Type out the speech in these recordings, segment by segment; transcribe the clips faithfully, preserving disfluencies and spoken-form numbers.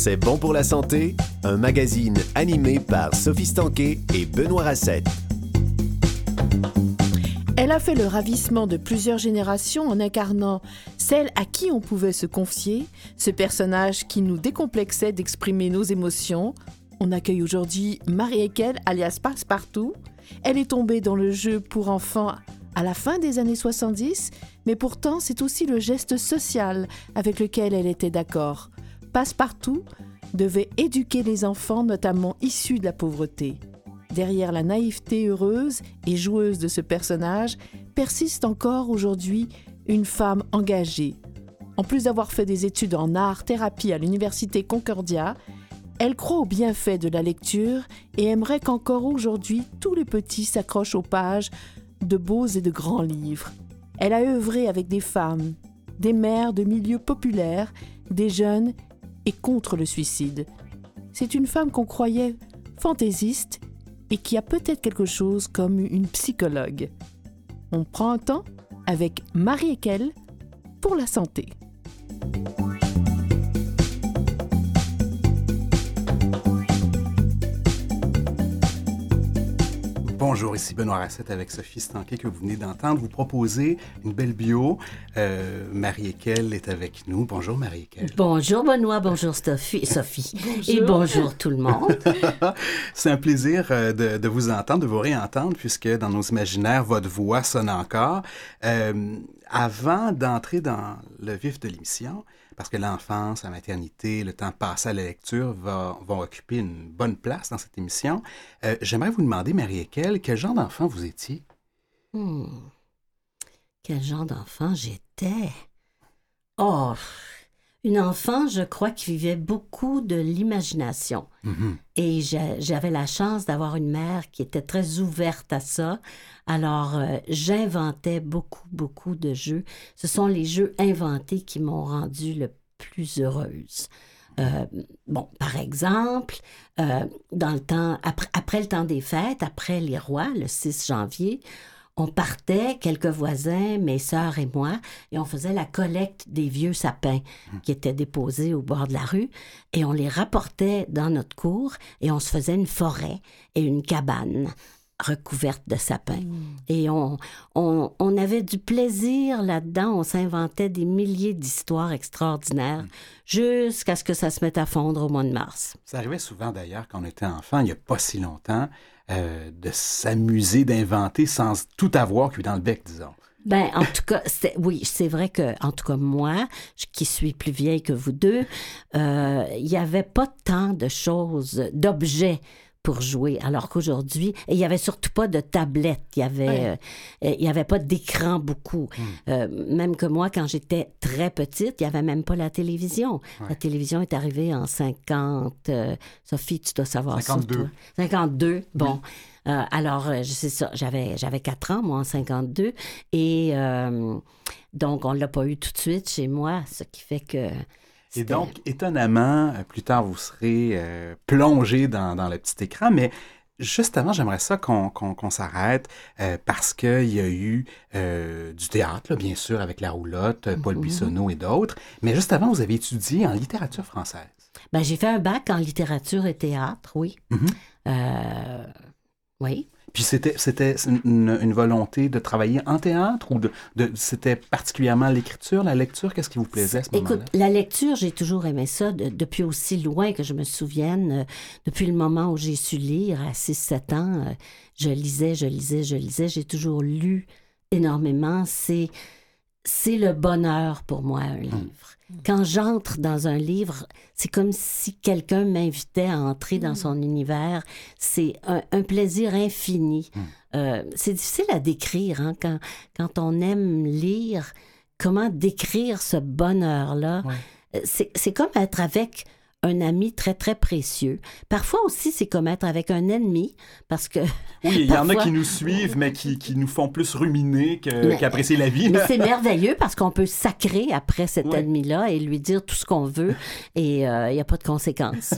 C'est bon pour la santé, un magazine animé par Sophie Stanquet et Benoît Racette. Elle a fait le ravissement de plusieurs générations en incarnant celle à qui on pouvait se confier, ce personnage qui nous décomplexait d'exprimer nos émotions. On accueille aujourd'hui Marie-Équelle, alias Passepartout. Elle est tombée dans le jeu pour enfants à la fin des années soixante-dix, mais pourtant c'est aussi le geste social avec lequel elle était d'accord. Passepartout devait éduquer les enfants, notamment issus de la pauvreté. Derrière la naïveté heureuse et joueuse de ce personnage, persiste encore aujourd'hui une femme engagée. En plus d'avoir fait des études en art-thérapie à l'université Concordia, elle croit aux bienfaits de la lecture et aimerait qu'encore aujourd'hui, tous les petits s'accrochent aux pages de beaux et de grands livres. Elle a œuvré avec des femmes, des mères de milieux populaires, des jeunes et contre le suicide. C'est une femme qu'on croyait fantaisiste et qui a peut-être quelque chose comme une psychologue. On prend un temps avec Marie-Équelle pour la santé. Bonjour, ici Benoît Racette avec Sophie Stanquet que vous venez d'entendre. Vous proposer une belle bio. Euh, Marie-Équelle est avec nous. Bonjour Marie-Équelle. Bonjour Benoît, bonjour Sophie. Sophie. Bonjour. Et bonjour tout le monde. C'est un plaisir de, de vous entendre, de vous réentendre, puisque dans nos imaginaires, votre voix sonne encore. Euh, avant d'entrer dans le vif de l'émission, parce que l'enfance, la maternité, le temps passé à la lecture va, vont occuper une bonne place dans cette émission. Euh, j'aimerais vous demander, Marie-Équelle, quel genre d'enfant vous étiez? Hmm. Quel genre d'enfant j'étais? Oh, une enfant, je crois, qui vivait beaucoup de l'imagination. Mm-hmm. Et j'a- j'avais la chance d'avoir une mère qui était très ouverte à ça. Alors, euh, j'inventais beaucoup, beaucoup de jeux. Ce sont les jeux inventés qui m'ont rendue le plus heureuse. Euh, bon, par exemple, euh, dans le temps, après, après le temps des fêtes, après les rois, le six janvier, on partait, quelques voisins, mes sœurs et moi, et on faisait la collecte des vieux sapins qui étaient déposés au bord de la rue, et on les rapportait dans notre cour, et on se faisait une forêt et une cabane recouverte de sapins. Mmh. Et on, on, on avait du plaisir là-dedans, on s'inventait des milliers d'histoires extraordinaires, mmh. jusqu'à ce que ça se mette à fondre au mois de mars. Ça arrivait souvent d'ailleurs quand on était enfant, il n'y a pas si longtemps, euh, de s'amuser, d'inventer sans tout avoir que dans le bec, disons. Ben, en tout cas, c'est, oui, c'est vrai que, en tout cas, moi, qui suis plus vieille que vous deux, euh, il n'y avait pas tant de choses, d'objets pour jouer, alors qu'aujourd'hui, et il n'y avait surtout pas de tablette, il n'y avait, ouais. euh, il y avait pas d'écran beaucoup. Mm. Euh, même que moi, quand j'étais très petite, il n'y avait même pas la télévision. Ouais. La télévision est arrivée en cinquante... Euh, Sophie, tu dois savoir cinquante-deux. Ça, toi. cinquante-deux, bon. Oui. Euh, alors, je sais ça, j'avais, j'avais quatre ans, moi, en cinquante-deux, et euh, donc, on ne l'a pas eu tout de suite chez moi, ce qui fait que... Et donc, étonnamment, plus tard, vous serez euh, plongé dans, dans le petit écran, mais juste avant, j'aimerais ça qu'on, qu'on, qu'on s'arrête euh, parce qu'il y a eu euh, du théâtre, là, bien sûr, avec La Roulotte, Paul mm-hmm. Bissonnot et d'autres, mais juste avant, vous avez étudié en littérature française. Ben, j'ai fait un bac en littérature et théâtre, oui. Mm-hmm. Euh, oui. Puis c'était, c'était une, une volonté de travailler en théâtre ou de, de, c'était particulièrement l'écriture, la lecture? Qu'est-ce qui vous plaisait à ce moment-là? Écoute, la lecture, j'ai toujours aimé ça de, depuis aussi loin que je me souvienne. Euh, depuis le moment où j'ai su lire, à six sept ans, euh, je lisais, je lisais, je lisais. J'ai toujours lu énormément. C'est, c'est le bonheur pour moi, un livre. Mmh. Quand j'entre dans un livre, c'est comme si quelqu'un m'invitait à entrer dans son univers. C'est un, un plaisir infini. Mm. Euh, c'est difficile à décrire, hein, quand, quand on aime lire. Comment décrire ce bonheur-là? Ouais. C'est, c'est comme être avec un ami très, très précieux. Parfois aussi, c'est comme être avec un ennemi, parce que... Oui, il y parfois... en a qui nous suivent, mais qui, qui nous font plus ruminer que, mais, qu'apprécier la vie. Mais c'est merveilleux, parce qu'on peut sacrer après cet oui. ennemi-là et lui dire tout ce qu'on veut, et il euh, n'y a pas de conséquences.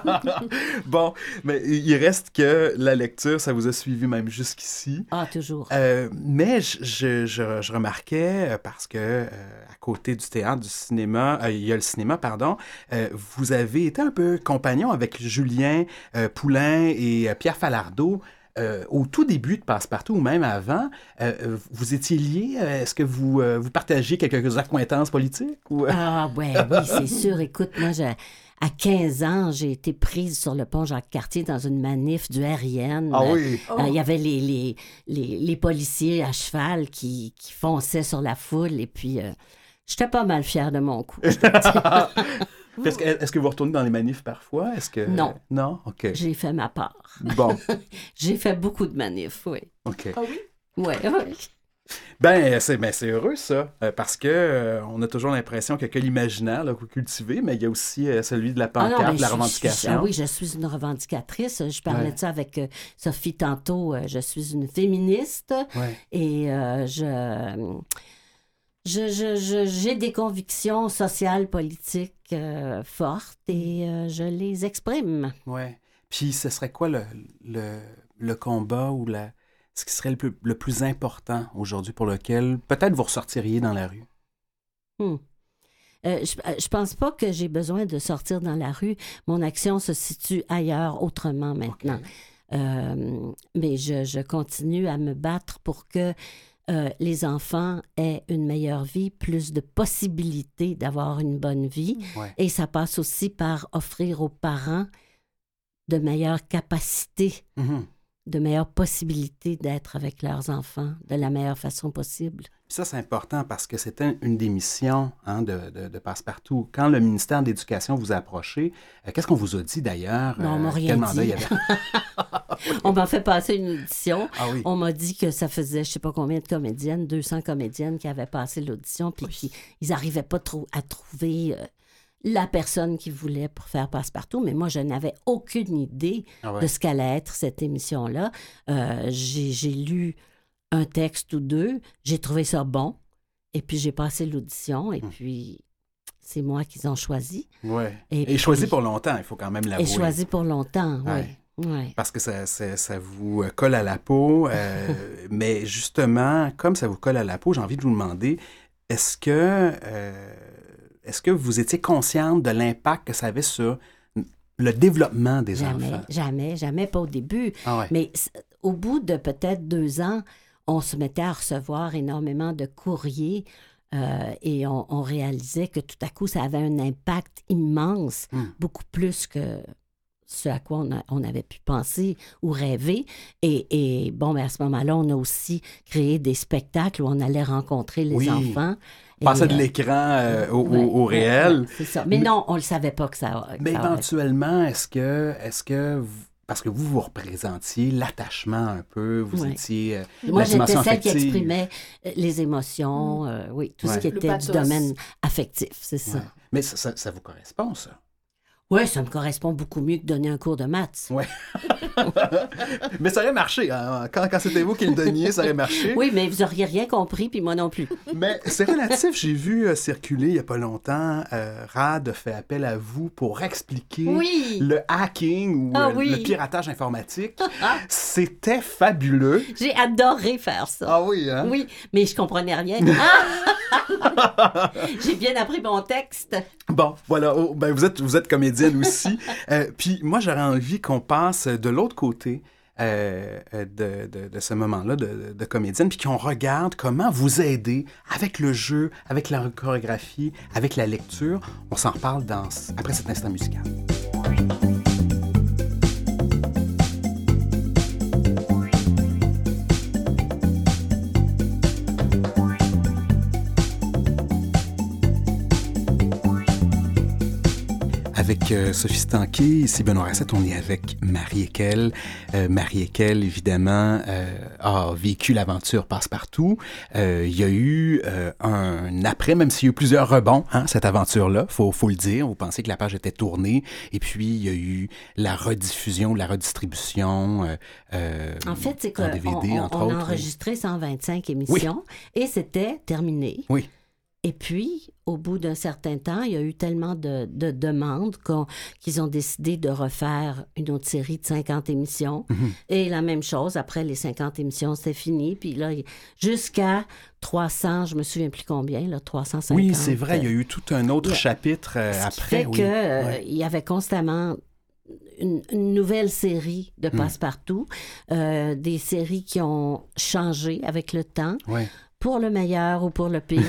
Bon, mais il reste que la lecture, ça vous a suivi même jusqu'ici. Ah, toujours. Euh, mais je, je, je, je remarquais, parce que euh, à côté du théâtre, du cinéma, euh, il y a le cinéma, pardon, euh, vous avez avez été un peu compagnon avec Julien euh, Poulain et euh, Pierre Falardeau. Euh, au tout début de Passe-Partout, ou même avant, euh, vous étiez liés? Est-ce que vous, euh, vous partagiez quelques accointances politiques? Ou... Ah, ouais, oui, c'est sûr. Écoute, moi, je, à quinze ans, j'ai été prise sur le pont Jacques-Cartier dans une manif du R I N. Ah oui? Il euh, y avait les, les, les, les policiers à cheval qui, qui fonçaient sur la foule, et puis euh, j'étais pas mal fière de mon coup. Est-ce que, est-ce que vous retournez dans les manifs parfois? Est-ce que... Non. Non? OK. J'ai fait ma part. Bon. J'ai fait beaucoup de manifs, oui. OK. Ah oui? Oui, oui. Ben, c'est, ben, c'est heureux, ça, euh, parce que euh, on a toujours l'impression qu'il n'y a que l'imaginaire là, que vous cultivez, mais il y a aussi euh, celui de la pancarte, Ah non, de la je, revendication. Je, je, ah oui, je suis une revendicatrice. Je parlais Ouais. de ça avec euh, Sophie tantôt. Euh, je suis une féministe Ouais. et euh, je... Je, je, je, j'ai des convictions sociales, politiques euh, fortes et euh, je les exprime. Ouais. Puis ce serait quoi le, le, le combat ou la, ce qui serait le plus, le plus important aujourd'hui pour lequel peut-être vous ressortiriez dans la rue? Hmm. Euh, je, je pense pas que j'ai besoin de sortir dans la rue. Mon action se situe ailleurs, autrement maintenant. Okay. Euh, mais je, je continue à me battre pour que Euh, les enfants aient une meilleure vie, plus de possibilités d'avoir une bonne vie. Ouais. Et ça passe aussi par offrir aux parents de meilleures capacités, Mm-hmm. de meilleures possibilités d'être avec leurs enfants de la meilleure façon possible. Ça, c'est important parce que c'était une des missions hein, de, de, de Passe-Partout. Quand le ministère de l'Éducation vous a approché, euh, qu'est-ce qu'on vous a dit d'ailleurs? Non, on m'a euh, rien quel mandat dit. il y avait? On m'a fait passer une audition. Ah oui. On m'a dit que ça faisait je ne sais pas combien de comédiennes, deux cents comédiennes qui avaient passé l'audition, puis oui. qu'ils n'arrivaient pas trop à trouver euh, la personne qu'ils voulaient pour faire Passe-Partout. Mais moi, je n'avais aucune idée Ah ouais. de ce qu'allait être cette émission-là. Euh, j'ai, j'ai lu un texte ou deux, j'ai trouvé ça bon, et puis j'ai passé l'audition, et hum. puis c'est moi qu'ils ont choisi. Ouais. Et, et puis, choisi pour longtemps, il faut quand même l'avouer. Et choisi pour longtemps, oui. Ouais. Ouais. Parce que ça, ça, ça vous colle à la peau. Euh, mais justement, comme ça vous colle à la peau, j'ai envie de vous demander, est-ce que, euh, est-ce que vous étiez consciente de l'impact que ça avait sur le développement des jamais, enfants? Jamais, jamais, pas au début. Ah ouais. Mais au bout de peut-être deux ans, on se mettait à recevoir énormément de courriers euh, et on, on réalisait que tout à coup, ça avait un impact immense, mm. beaucoup plus que ce à quoi on, a, on avait pu penser ou rêver. Et, et bon, ben à ce moment-là, on a aussi créé des spectacles où on allait rencontrer les oui. enfants. Passer de l'écran euh, au, ouais, au, au réel. Ouais, c'est ça. Mais, mais non, on ne le savait pas que ça... Que mais ça éventuellement, est-ce que, est-ce que vous, parce que vous, vous représentiez l'attachement un peu, vous ouais. étiez euh, Moi, la j'étais dimension celle affective. qui exprimait les émotions, mmh. euh, oui, tout ouais. ce qui était du domaine affectif, c'est ça. Ouais. Mais ça, ça, ça vous correspond, ça? Oui, ça me correspond beaucoup mieux que donner un cours de maths. Oui. Mais ça aurait marché. Hein? Quand, quand c'était vous qui le donniez, ça aurait marché. Oui, mais vous n'auriez rien compris, puis moi non plus. Mais c'est relatif. J'ai vu euh, circuler il n'y a pas longtemps, euh, Rad fait appel à vous pour expliquer oui. le hacking ou ah, euh, oui. le piratage informatique. C'était fabuleux. J'ai adoré faire ça. Ah oui, hein? Oui, mais je comprenais rien. J'ai bien appris mon texte. Bon, voilà. Oh, ben vous êtes, vous êtes comédienne aussi. euh, puis moi, j'aurais envie qu'on passe de l'autre côté euh, de, de, de ce moment-là de, de comédienne, puis qu'on regarde comment vous aider avec le jeu, avec la chorégraphie, avec la lecture. On s'en reparle dans, après cet instant musical. Avec euh, Sophie Stanquet, ici Benoît Racette, on est avec Marie Ekel. Euh, Marie Ekel, évidemment, euh, a vécu l'aventure Passe-Partout. Euh, il y a eu euh, un après, même s'il y a eu plusieurs rebonds, hein, cette aventure-là, faut, faut le dire. Vous pensez que la page était tournée, et puis il y a eu la rediffusion, la redistribution euh, euh, en fait, c'est qu'on D V D, on, entre on autres. a enregistré cent vingt-cinq émissions, oui. Et c'était terminé. Oui. Et puis, au bout d'un certain temps, il y a eu tellement de, de demandes qu'on, qu'ils ont décidé de refaire une autre série de cinquante émissions. Mhm. Et la même chose, après les cinquante émissions, c'était fini. Puis là, jusqu'à trois cents, je me souviens plus combien, là, trois cent cinquante. Oui, c'est vrai, il y a eu tout un autre Il y a- chapitre euh, Ce qui après. fait oui. qu'il euh, Ouais. y avait constamment une, une nouvelle série de Passe-Partout, euh, des séries qui ont changé avec le temps, Ouais. pour le meilleur ou pour le pire.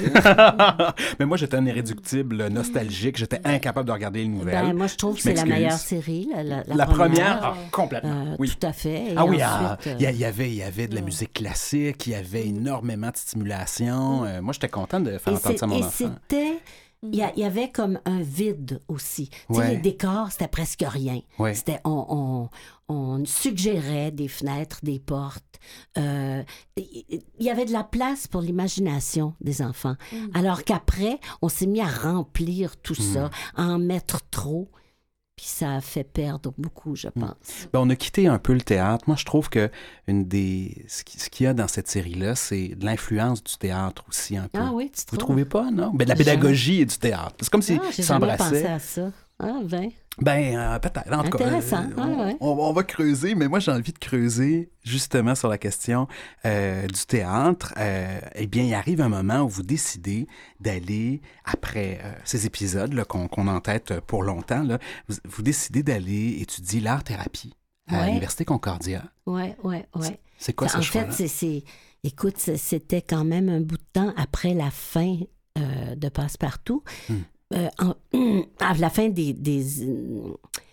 Mais moi, j'étais un irréductible nostalgique. J'étais incapable de regarder les nouvelles. Ben, moi, je trouve que Je c'est la m'excuse. meilleure série, la, la, la La première, première. ah, complètement. Euh, oui. Tout à fait. Et Ah oui, ah, ensuite, il y, euh, a- il y avait, il y avait de la musique classique, il y avait énormément de stimulation. Euh, moi, j'étais content de faire et entendre c'est- ça à mon et enfant. c'était... Il y, a- il y avait comme un vide aussi. Tu sais, Ouais. les décors, c'était presque rien. Ouais. C'était, on, on, on suggérait des fenêtres, des portes. Euh, il y avait de la place pour l'imagination des enfants. Alors qu'après, on s'est mis à remplir tout ça, à en mettre trop. Puis ça a fait perdre beaucoup, je pense. Ben, on a quitté un peu le théâtre. Moi, je trouve que une des ce qui- ce qu'il y a dans cette série-là, c'est de l'influence du théâtre aussi un peu. Ah oui, tu Vous trouves? trouvez pas, non? Ben, de la J'ai pédagogie et du théâtre. C'est comme s'ils Ah, j'ai jamais pensé s'embrassaient. à ça. Ah, ben. Ben, euh, peut-être. En tout cas, Intéressant. euh, Ah, on, ouais. on- on va creuser, mais moi, j'ai envie de creuser justement sur la question euh, du théâtre. Euh, eh bien, il arrive un moment où vous décidez d'aller, après euh, ces épisodes là, qu'on, qu'on a en tête pour longtemps, là, vous, vous décidez d'aller étudier l'art-thérapie à Ouais. l'Université Concordia. Ouais, ouais, ouais. C'est, c'est quoi ce En choix-là? fait, c'est, c'est- écoute, c'est- c'était quand même un bout de temps après la fin euh, de Passe-Partout. Hmm. Euh, en- à la fin des, des, euh,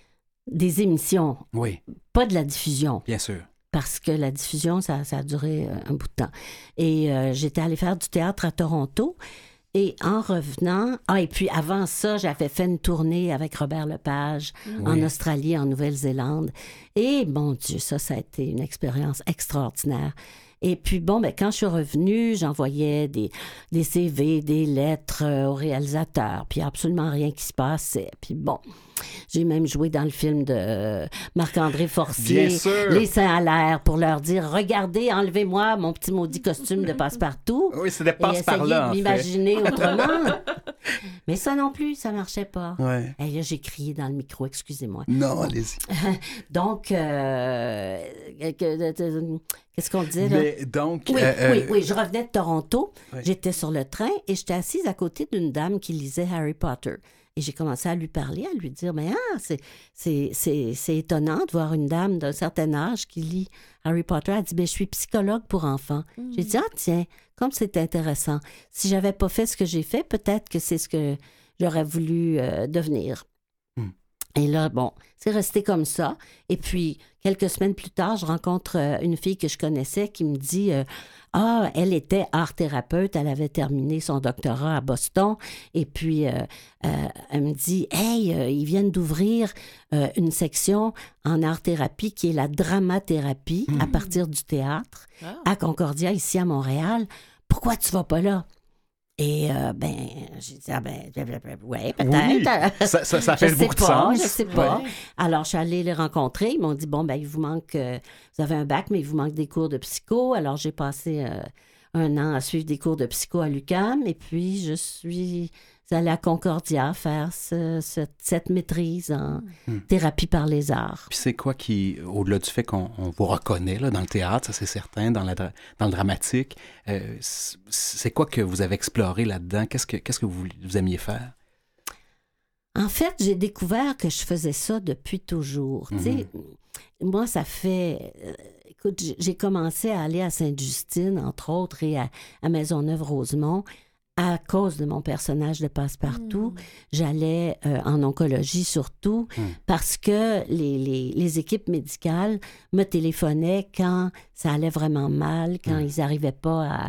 des émissions, Oui, pas de la diffusion, bien sûr. parce que la diffusion, ça, ça a duré euh, un bout de temps. Et euh, j'étais allée faire du théâtre à Toronto. Et en revenant... Ah, et puis avant ça, j'avais fait une tournée avec Robert Lepage en Oui. Australie, en Nouvelle-Zélande. Et mon Dieu, ça, ça a été une expérience extraordinaire. Et puis, bon, ben, quand je suis revenue, j'envoyais des, des C V, des lettres euh, au réalisateur, puis absolument rien qui se passait. Puis bon, j'ai même joué dans le film de euh, Marc-André Forcier, Bien sûr. Les seins à l'air, pour leur dire, regardez, enlevez-moi mon petit maudit costume de passe-partout. Oui, c'était Et passe par essayez là, de en fait. m'imaginer autrement. Mais ça non plus, ça marchait pas. Ouais. Et là, j'ai crié dans le micro, excusez-moi. Non, allez-y. Donc, euh, que- que- qu'est-ce qu'on disait là? Mais donc... Oui, euh, oui, euh, oui, je revenais de Toronto. Oui. J'étais sur le train et j'étais assise à côté d'une dame qui lisait Harry Potter. Et j'ai commencé à lui parler, à lui dire, mais ah, c'est, c'est, c'est, c'est étonnant de voir une dame d'un certain âge qui lit Harry Potter. Elle dit, ben, je suis psychologue pour enfants. J'ai dit, ah tiens, comme c'est intéressant. Si j'avais pas fait ce que j'ai fait, peut-être que c'est ce que j'aurais voulu euh, devenir. Hmm. Et là, bon, c'est resté comme ça. Et puis, quelques semaines plus tard, je rencontre euh, une fille que je connaissais qui me dit euh, ah, elle était art-thérapeute, elle avait terminé son doctorat à Boston. Et puis, euh, euh, elle me dit hey, euh, ils viennent d'ouvrir euh, une section en art-thérapie qui est la dramathérapie à partir du théâtre Ah. à Concordia, ici à Montréal. Pourquoi tu vas pas là? Et euh, ben, j'ai dit, ah ben, ouais, peut-être. Oui, ça, ça, ça fait Je sais beaucoup de pas, sens. je sais pas. Ouais. Alors, je suis allée les rencontrer. Ils m'ont dit, bon, ben, il vous manque, euh, vous avez un bac, mais il vous manque des cours de psycho. Alors, j'ai passé euh, un an à suivre des cours de psycho à l'U Q A M. Et puis, je suis allée à Concordia faire ce- ce- cette maîtrise en Hmm. thérapie par les arts. Puis c'est quoi qui, au-delà du fait qu'on on vous reconnaît là, dans le théâtre, ça c'est certain, dans, la, dra- dans le dramatique, euh, c- c'est quoi que vous avez exploré là-dedans? Qu'est-ce que, qu'est-ce que vous, vous aimiez faire? En fait, j'ai découvert que je faisais ça depuis toujours. Tu sais, moi, ça fait... euh, écoute, j'ai- j'ai commencé à aller à Sainte-Justine, entre autres, et à, à Maisonneuve-Rosemont à cause de mon personnage de Passe-Partout. J'allais euh, en oncologie surtout Mm. parce que les, les, les équipes médicales me téléphonaient quand ça allait vraiment mal, quand Mm. ils n'arrivaient pas à, à,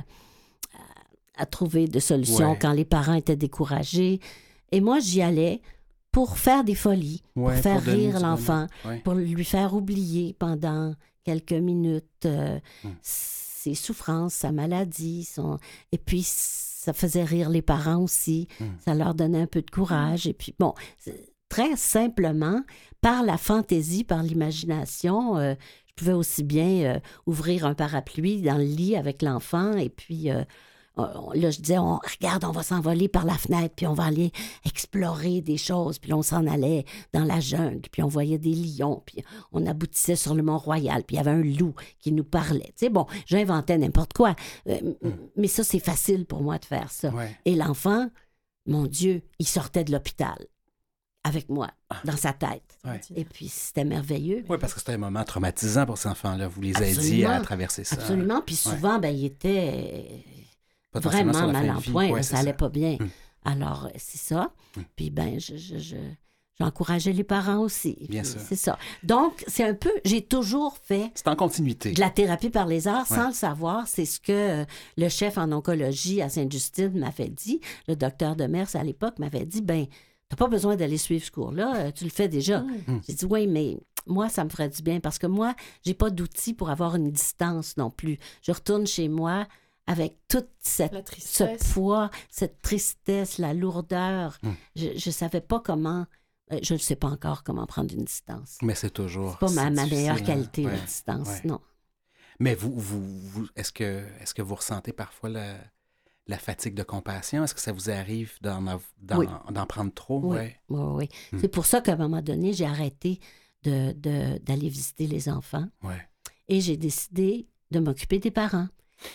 à trouver de solutions, Ouais. quand les parents étaient découragés. Et moi, j'y allais pour faire des folies, Ouais, pour faire pour donner rire du l'enfant, bonheur. Ouais. pour lui faire oublier pendant quelques minutes euh, Mm. ses souffrances, sa maladie. Son... Et puis, ça faisait rire les parents aussi. Mm. Ça leur donnait un peu de courage. Et puis, bon, c'est- très simplement, par la fantaisie, par l'imagination, euh, je pouvais aussi bien euh, ouvrir un parapluie dans le lit avec l'enfant et puis... euh, on- là, je disais, on, regarde, on va s'envoler par la fenêtre, puis on va aller explorer des choses. Puis là, on s'en allait dans la jungle, puis on voyait des lions, puis on aboutissait sur le Mont-Royal, puis il y avait un loup qui nous parlait. Tu sais, bon, j'inventais n'importe quoi. Euh, Mm. Mais ça, c'est facile pour moi de faire ça. Ouais. Et l'enfant, mon Dieu, il sortait de l'hôpital avec moi, dans sa tête. Ouais. Et puis, c'était merveilleux. Oui, parce que c'était un moment traumatisant pour ces enfants-là. Vous les aidiez Absolument. à traverser ça. Absolument. Puis souvent, ben, il était Potentiellement sur vraiment la mal fin en de vie. point. Ouais, là, c'est ça allait ça. pas bien. Hum. Alors, c'est ça. Hum. Puis, ben, je, je, je- j'encourageais les parents aussi. Bien Puis sûr. C'est ça. Donc, c'est un peu... J'ai toujours fait C'est en continuité. de la thérapie par les arts sans Ouais. le savoir. C'est ce que euh, le chef en oncologie à Sainte-Justine m'avait dit. Le docteur Demers, à l'époque, m'avait dit, ben, t'as pas besoin d'aller suivre ce cours-là, euh, tu le fais déjà. Mm. J'ai dit, oui, mais moi, ça me ferait du bien parce que moi, j'ai pas d'outils pour avoir une distance non plus. Je retourne chez moi avec toute cette, La ce tristesse. poids, cette tristesse, la lourdeur. Mm. Je ne savais pas comment... euh, Je ne sais pas encore comment prendre une distance. Mais c'est toujours. C'est pas ma, c'est ma difficile, meilleure hein. qualité, Ouais. la distance, ouais. non. Mais vous, vous, vous est-ce que, est-ce que vous ressentez parfois la, la fatigue de compassion? Est-ce que ça vous arrive d'en, av- d'en, Oui. d'en prendre trop? Oui, Ouais. oui, oui. Hmm. C'est pour ça qu'à un moment donné, j'ai arrêté de, de- d'aller visiter les enfants Ouais. et j'ai décidé de m'occuper des parents.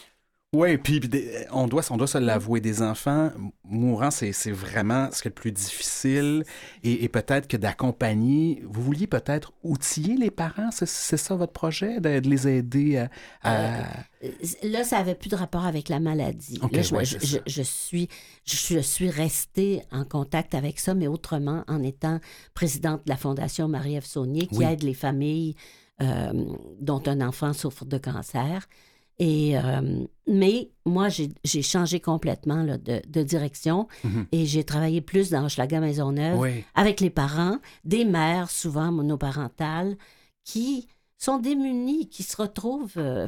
Oui, puis puis des- on doit, on doit se l'avouer, des enfants mourants, c'est, c'est vraiment ce qui est le plus difficile. Et, et peut-être que d'accompagner, vous vouliez peut-être outiller les parents, c'est, c'est ça votre projet, de, de les aider à... à- Euh, Là, ça n'avait plus de rapport avec la maladie. Ok, Là, je, ouais, je- c'est je- ça. je suis, je, suis- je suis restée en contact avec ça, mais autrement, en étant présidente de la Fondation Marie-Ève Saunier, qui Oui. aide les familles euh, dont un enfant souffre de cancer. Et, euh, mais moi, j'ai, j'ai changé complètement là, de, de direction Mhm. et j'ai travaillé plus dans Hochelaga-Maisonneuve Oui. avec les parents, des mères souvent monoparentales, qui sont démunies, qui se retrouvent euh,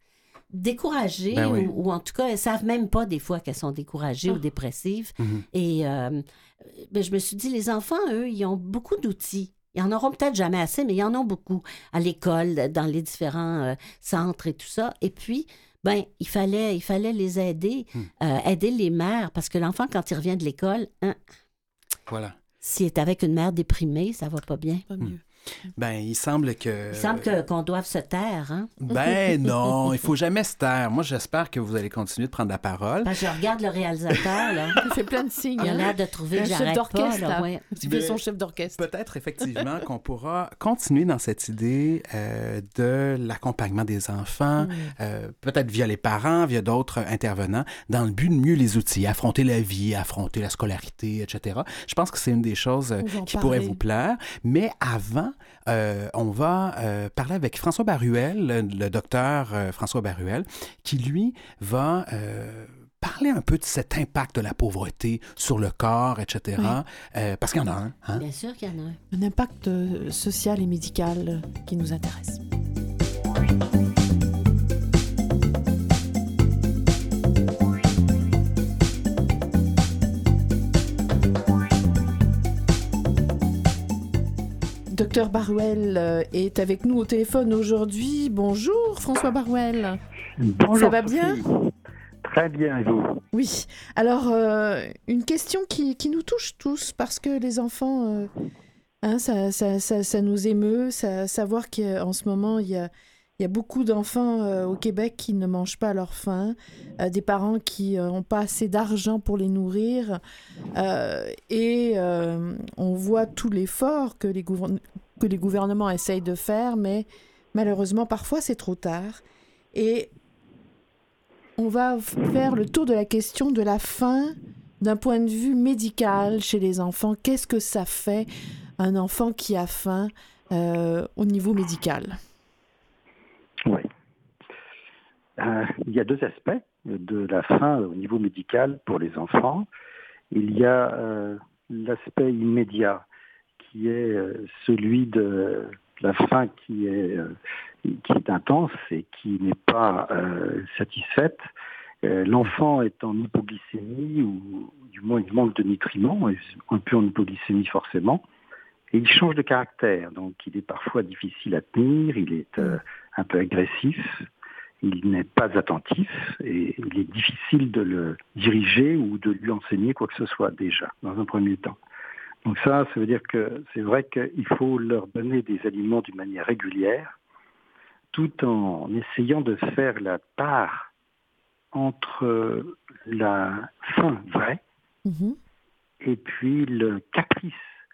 découragées Ben oui. ou, ou en tout cas, elles ne savent même pas des fois qu'elles sont découragées Ah. ou dépressives. Mhm. Et euh, ben, je me suis dit, les enfants, eux, ils ont beaucoup d'outils. Ils en auront peut-être jamais assez, mais ils en ont beaucoup à l'école, dans les différents euh, centres et tout ça. Et puis, ben, il fallait, il fallait les aider, Hmm. euh, aider les mères, parce que l'enfant, quand il revient de l'école, hein, Voilà. s'il est avec une mère déprimée, ça va pas bien. Pas mieux. Ben, il semble que... Il semble que- qu'on doive se taire, hein? Ben non, il faut jamais se taire. Moi, j'espère que vous allez continuer de prendre la parole. Parce que je regarde le réalisateur, là. Il fait plein de signes. Il a hein. l'air de trouver Un que chef j'arrête pas, d'orchestre, là. là. Ouais. Il fait Mais- son chef d'orchestre. Peut-être effectivement qu'on pourra continuer dans cette idée euh, de l'accompagnement des enfants, Mm. euh, peut-être via les parents, via d'autres intervenants, dans le but de mieux les outiller, affronter la vie, affronter la scolarité, et cetera. Je pense que c'est une des choses euh, On va en qui parler. pourrait vous plaire. Mais avant, euh, on va euh, parler avec François Baruel, le, le docteur euh, François Baruel, qui, lui, va... euh, parler un peu de cet impact de la pauvreté sur le corps, et cetera. Euh, parce qu'il y en a un. Hein? Bien sûr qu'il y en a un. Un impact euh, social et médical euh, qui nous intéresse. Docteur Baruel euh, est avec nous au téléphone aujourd'hui. Bonjour François Baruel. Bonjour. Ça va Sophie. bien? Très bien, et vous? Oui. Alors, euh, une question qui, qui nous touche tous parce que les enfants, euh, hein, ça, ça, ça, ça nous émeut. Ça, savoir qu'en ce moment, il y a, il y a beaucoup d'enfants euh, au Québec qui ne mangent pas à leur faim, euh, des parents qui n'ont pas assez d'argent pour les nourrir. Euh, et euh, on voit tout l'effort que les, gouvern- que les gouvernements essayent de faire, mais malheureusement, parfois, c'est trop tard. Et on va faire le tour de la question de la faim d'un point de vue médical chez les enfants. Qu'est-ce que ça fait, un enfant qui a faim euh, au niveau médical? Oui. Euh, il y a deux aspects de la faim au niveau médical pour les enfants. Il y a euh, l'aspect immédiat qui est euh, celui de la faim qui est, euh, qui est intense et qui n'est pas euh, satisfaite. Euh, l'enfant est en hypoglycémie ou du moins il manque de nutriments, un peu en hypoglycémie forcément, et il change de caractère. Donc il est parfois difficile à tenir, il est euh, un peu agressif, il n'est pas attentif et il est difficile de le diriger ou de lui enseigner quoi que ce soit déjà, dans un premier temps. Donc ça, ça veut dire que c'est vrai qu'il faut leur donner des aliments d'une manière régulière, tout en essayant de faire la part entre la faim vraie Mhm. et puis le caprice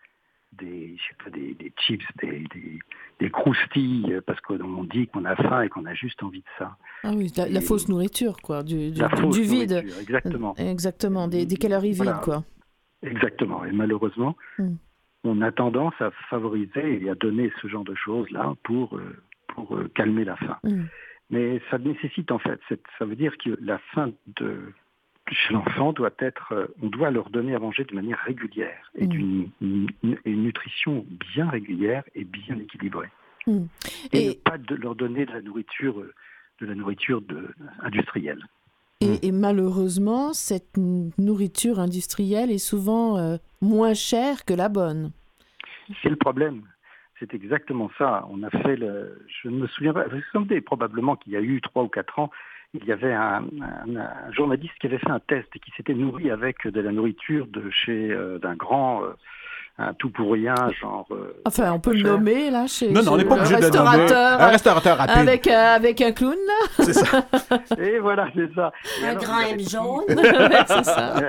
des, je sais pas, des, des chips, des, des, des croustilles, parce qu'on dit qu'on a faim et qu'on a juste envie de ça. Ah oui, la, la Et fausse nourriture, quoi, du, du, la du- fausse du vide. nourriture, exactement. Exactement, des, des calories Voilà. vides, quoi. Exactement. Et malheureusement, Mm. on a tendance à favoriser et à donner ce genre de choses-là pour, euh, pour euh, calmer la faim. Mm. Mais ça nécessite en fait, c'est- ça veut dire que la faim de, chez l'enfant doit être, euh, on doit leur donner à manger de manière régulière et Mm. d'une une, une nutrition bien régulière et bien équilibrée. Mm. Et, Et- ne pas de leur donner de la nourriture, euh, de la nourriture de, industrielle. Et, et malheureusement, cette n- nourriture industrielle est souvent euh, moins chère que la bonne. C'est le problème. C'est exactement ça. On a fait le. Je ne me souviens pas. Vous vous souvenez probablement qu'il y a eu trois ou quatre ans, il y avait un, un- un journaliste qui avait fait un test et qui s'était nourri avec de la nourriture de chez euh, d'un grand, euh, un tout pour rien, genre. euh, Enfin, on peut le cher. nommer, là, chez, Non, non, on chez n'est pas le obligé de le nommer. restaurateur. Un restaurateur rapide. Avec, euh, avec un clown, là. C'est ça. Et voilà, c'est ça. Et Un alors, grand il avait M pris- jaune. Ouais, c'est ça.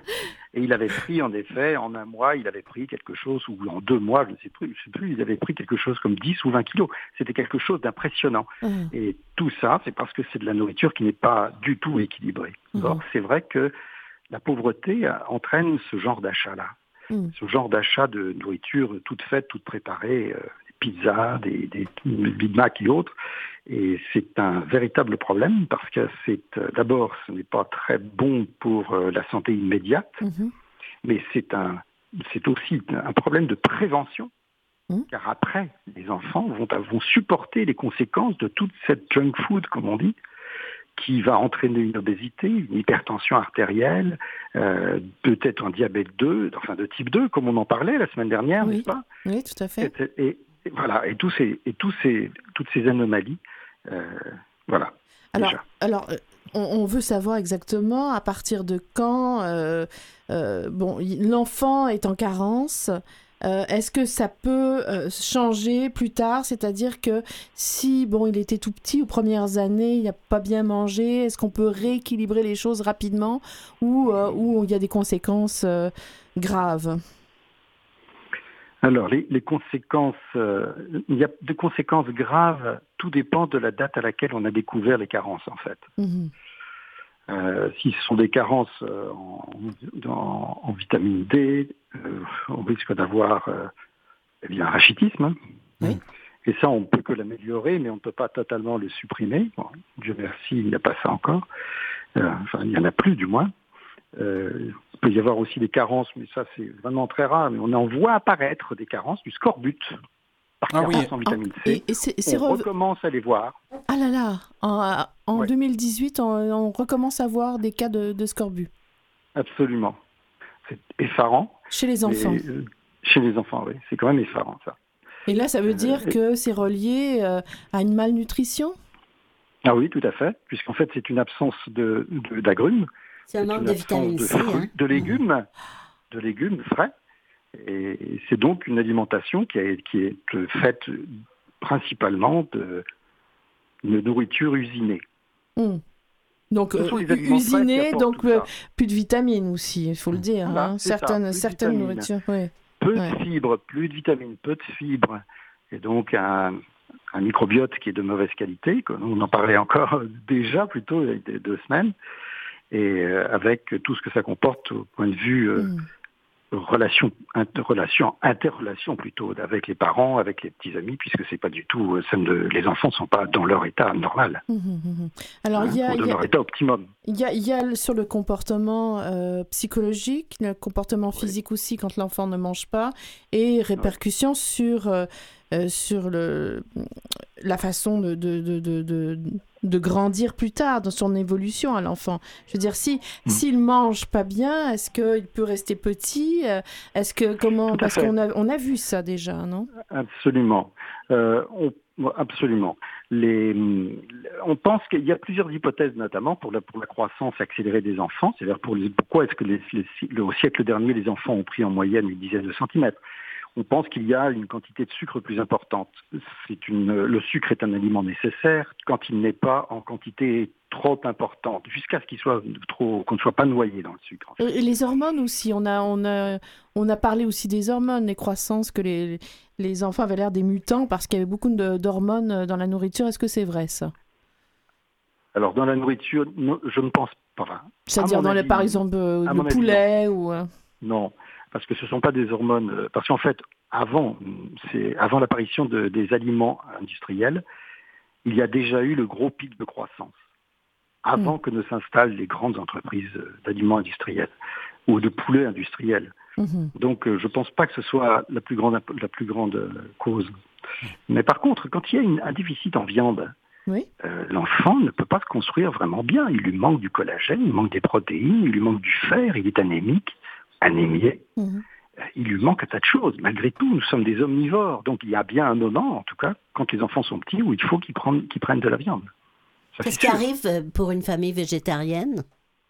Et il avait pris, en effet, en un mois, il avait pris quelque chose, ou en deux mois, je ne sais plus, je sais plus, il avait pris quelque chose comme dix ou vingt kilos. C'était quelque chose d'impressionnant. Mhm. Et tout ça, c'est parce que c'est de la nourriture qui n'est pas du tout équilibrée. Mhm. Or, c'est vrai que la pauvreté euh, entraîne ce genre d'achat-là. Mhm. Ce genre d'achat de nourriture toute faite, toute préparée, euh, des pizzas, des, des Big Mac et autres. Et c'est un véritable problème parce que c'est euh, d'abord, ce n'est pas très bon pour euh, la santé immédiate, Mhm. mais c'est un, c'est aussi un problème de prévention. Mhm. Car après, les enfants vont, vont supporter les conséquences de toute cette junk food, comme on dit, qui va entraîner une obésité, une hypertension artérielle, euh, peut-être un diabète deux, enfin de type deux, comme on en parlait la semaine dernière, Oui. n'est-ce pas? Oui, tout à fait. Et, et- et voilà, et tous ces, et tous ces, toutes ces anomalies, euh, voilà. Alors, déjà. alors euh, on, on veut savoir exactement à partir de quand euh, euh, bon, y- l'enfant est en carence. Euh, est-ce que ça peut euh, changer plus tard? C'est-à-dire que si bon, il était tout petit aux premières années, il n'a pas bien mangé, est-ce qu'on peut rééquilibrer les choses rapidement ou euh, ou il y a des conséquences euh, graves? Alors, les, les conséquences, euh, il y a des conséquences graves, tout dépend de la date à laquelle on a découvert les carences, en fait. Mhm. Euh, si ce sont des carences euh, en, en- en vitamine D, euh, on risque d'avoir euh, eh bien, un rachitisme. Hein. Oui. Et ça, on ne peut que l'améliorer, mais on ne peut pas totalement le supprimer. Bon, Dieu merci, il n'y a pas ça encore. Euh, enfin, il n'y en a plus, du moins. Euh, il peut y avoir aussi des carences, mais ça, c'est vraiment très rare. Mais on en voit apparaître des carences, du scorbut, par Ah carence oui. en vitamine Ah, C. et, et c'est, c'est On rev- recommence à les voir. Ah là là, en, en Ouais. deux mille dix-huit, on, on recommence à voir des cas de, de scorbut Absolument. C'est effarant. chez les enfants. Mais, euh, chez les enfants, oui. C'est quand même effarant, ça. Et là, ça veut Euh, dire et- que c'est relié euh, à une malnutrition? Ah oui, tout à fait, puisqu'en fait, c'est une absence de, de- d'agrumes, C'est un c'est manque une de absence vitamine de C. fruits, Hein? de légumes, de légumes frais. Et c'est donc une alimentation qui est, qui est euh, faite principalement de, de nourriture usinée. Hmm. Donc, Ce euh, sont les aliments frais qui usiné, apportent donc tout euh, ça. plus de vitamines aussi, il faut le dire. Voilà, hein. c'est ça, Certaines, plus de certaines vitamines. nourritures, oui. Peu Ouais. de fibres, plus de vitamines, peu de fibres, et donc un, un microbiote qui est de mauvaise qualité, comme on en parlait encore déjà, plutôt il y a deux semaines, et euh, avec tout ce que ça comporte au point de vue euh, Hmm. relation, inter, relation, interrelation plutôt, avec les parents, avec les petits amis, puisque c'est pas du tout, euh, ça ne- les enfants ne sont pas dans leur état normal, Hmm, hmm, hmm. Alors, hein, il y a, ou il dans y a- leur état optimum. il y a, il y a le- sur le comportement euh, psychologique, le comportement Oui. physique aussi quand l'enfant ne mange pas, et répercussions sur, euh, euh, sur le, la façon de, de, de, de, de, de grandir plus tard dans son évolution à l'enfant. Je veux dire, si, Mm. s'il mange pas bien, est-ce qu'il peut rester petit? Euh, Est-ce que comment? Tout à Parce fait. qu'on a, on a vu ça déjà, non? Absolument. Euh, on- absolument. les, on pense qu'il y a plusieurs hypothèses, notamment pour la, pour la croissance accélérée des enfants. C'est-à-dire pour les, pourquoi est-ce que les, les, au siècle dernier, les enfants ont pris en moyenne une dizaine de centimètres. On pense qu'il y a une quantité de sucre plus importante. C'est une, le sucre est un aliment nécessaire quand il n'est pas en quantité trop importante, jusqu'à ce qu'il soit trop, qu'on ne soit pas noyé dans le sucre. En fait. Et les hormones aussi, on a, on a, on a parlé aussi des hormones, les croissances, que les, les enfants avaient l'air des mutants parce qu'il y avait beaucoup de, d'hormones dans la nourriture. Est-ce que c'est vrai, ça? Alors, dans la nourriture, non, je ne pense pas. C'est-à-dire, dans avis, le, par exemple, euh, le poulet avis, ou... Euh... Non, parce que ce ne sont pas des hormones... Parce qu'en fait, avant, c'est, avant l'apparition de, des aliments industriels, il y a déjà eu le gros pic de croissance, avant mmh. que ne s'installent les grandes entreprises d'aliments industriels ou de poulets industriels. Mmh. Donc, euh, je ne pense pas que ce soit la plus grande, la plus grande euh, cause. Mais par contre, quand il y a une, un déficit en viande, oui. euh, l'enfant ne peut pas se construire vraiment bien. Il lui manque du collagène, il lui manque des protéines, il lui manque du fer, il est anémique, anémié. Mmh. Il lui manque un tas de choses. Malgré tout, nous sommes des omnivores. Donc, il y a bien un moment, en tout cas, quand les enfants sont petits, où il faut qu'ils prennent, qu'ils prennent de la viande. Ça, Qu'est-ce qui sûr. arrive pour une famille végétarienne?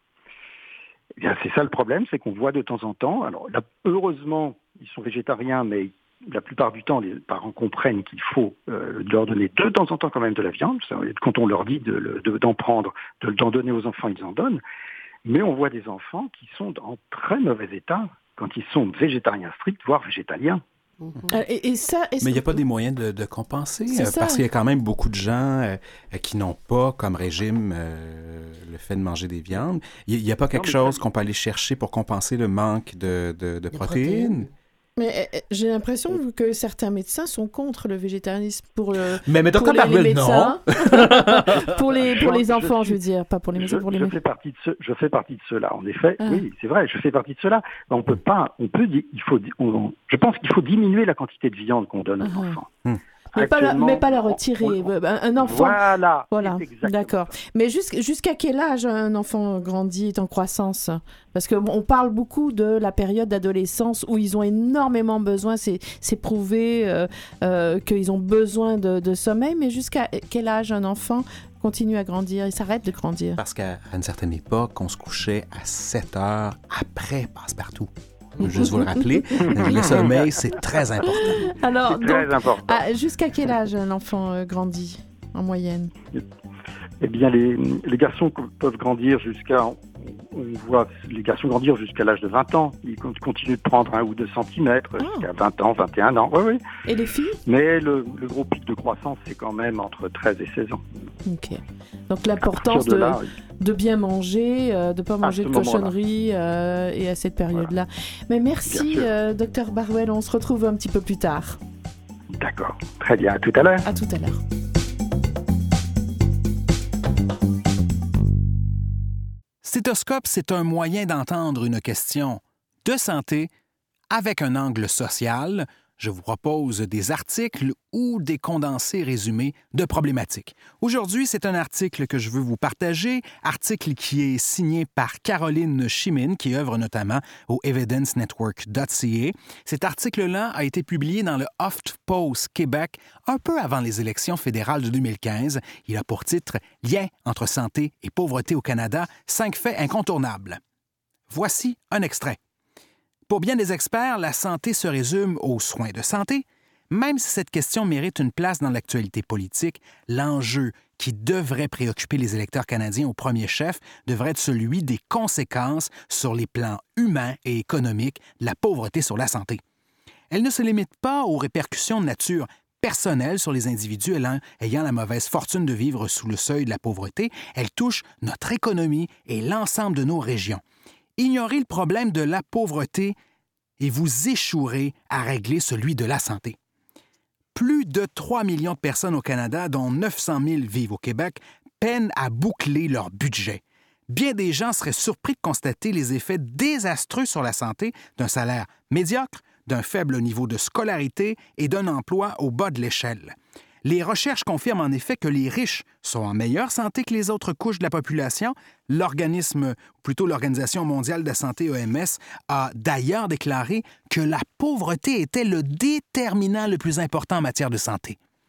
Eh bien, c'est ça le problème, c'est qu'on voit de temps en temps... Alors, là, heureusement, ils sont végétariens, mais la plupart du temps, les parents comprennent qu'il faut euh, leur donner de temps en temps quand même de la viande. Quand on leur dit de, de, d'en prendre, de, d'en donner aux enfants, ils en donnent. Mais on voit des enfants qui sont en très mauvais état quand ils sont végétariens stricts, voire végétaliens. Mmh. Et, et ça, Mais il n'y a pas des moyens de, de compenser, euh, parce qu'il y a quand même beaucoup de gens euh, qui n'ont pas comme régime euh, le fait de manger des viandes. Il n'y a pas quelque non, chose ça... qu'on peut aller chercher pour compenser le manque de, de, de protéines? protéines? Mais euh, j'ai l'impression que certains médecins sont contre le végétarisme pour le. Mais, mais pour les, les médecins, non. pour les pour les enfants, je, je veux dire, pas pour les médecins, je, pour les. Je fais partie de ce, je fais partie de ceux-là. En effet, ah. oui, c'est vrai, je fais partie de ceux-là. On peut pas, on peut, il faut, on, je pense qu'il faut diminuer la quantité de viande qu'on donne aux ah. enfants. Hum. Mais pas, la, mais pas la retirer. On, on, un enfant. Voilà. Voilà. D'accord. Mais jusqu', jusqu'à quel âge un enfant grandit, est en croissance? Parce qu'on on parle beaucoup de la période d'adolescence où ils ont énormément besoin, c'est, c'est prouvé euh, euh, qu'ils ont besoin de, de sommeil, mais jusqu'à quel âge un enfant continue à grandir? Il s'arrête de grandir? Parce qu'à une certaine époque, on se couchait à sept heures après Passe-Partout. Je veux juste vous le rappeler, le sommeil, c'est très important. Alors, c'est très donc, important. À, jusqu'à quel âge un enfant euh, grandit, en moyenne? Eh bien, les, les garçons peuvent grandir jusqu'à... On voit les garçons grandir jusqu'à l'âge de vingt ans. Ils continuent de prendre un ou deux centimètres ah. jusqu'à vingt ans, vingt et un ans. Oui, oui. Et les filles? Mais le, le gros pic de croissance, c'est quand même entre treize et seize ans. OK. Donc, l'importance de, de, là, de bien manger, euh, de ne pas manger de cochonneries euh, et à cette période-là. Voilà. Mais merci, euh, docteur Barouel. On se retrouve un petit peu plus tard. D'accord. Très bien. À tout à l'heure. À tout à l'heure. Stéthoscope, c'est un moyen d'entendre une question de santé avec un angle social. Je vous propose des articles ou des condensés résumés de problématiques. Aujourd'hui, c'est un article que je veux vous partager, article qui est signé par Caroline Chimine, qui œuvre notamment au evidence network dot c a. Cet article-là a été publié dans le HuffPost Québec un peu avant les élections fédérales de deux mille quinze. Il a pour titre « Lien entre santé et pauvreté au Canada, cinq faits incontournables ». Voici un extrait. Pour bien des experts, la santé se résume aux soins de santé. Même si cette question mérite une place dans l'actualité politique, l'enjeu qui devrait préoccuper les électeurs canadiens au premier chef devrait être celui des conséquences sur les plans humains et économiques de la pauvreté sur la santé. Elle ne se limite pas aux répercussions de nature personnelle sur les individus ayant la mauvaise fortune de vivre sous le seuil de la pauvreté, elle touche notre économie et l'ensemble de nos régions. Ignorez le problème de la pauvreté et vous échouerez à régler celui de la santé. Plus de trois millions de personnes au Canada, dont neuf cent mille vivent au Québec, peinent à boucler leur budget. Bien des gens seraient surpris de constater les effets désastreux sur la santé d'un salaire médiocre, d'un faible niveau de scolarité et d'un emploi au bas de l'échelle. Les recherches confirment en effet que les riches sont en meilleure santé que les autres couches de la population. L'organisme, ou plutôt l'Organisation mondiale de la santé, O M S, a d'ailleurs déclaré que la pauvreté était le déterminant le plus important en matière de santé.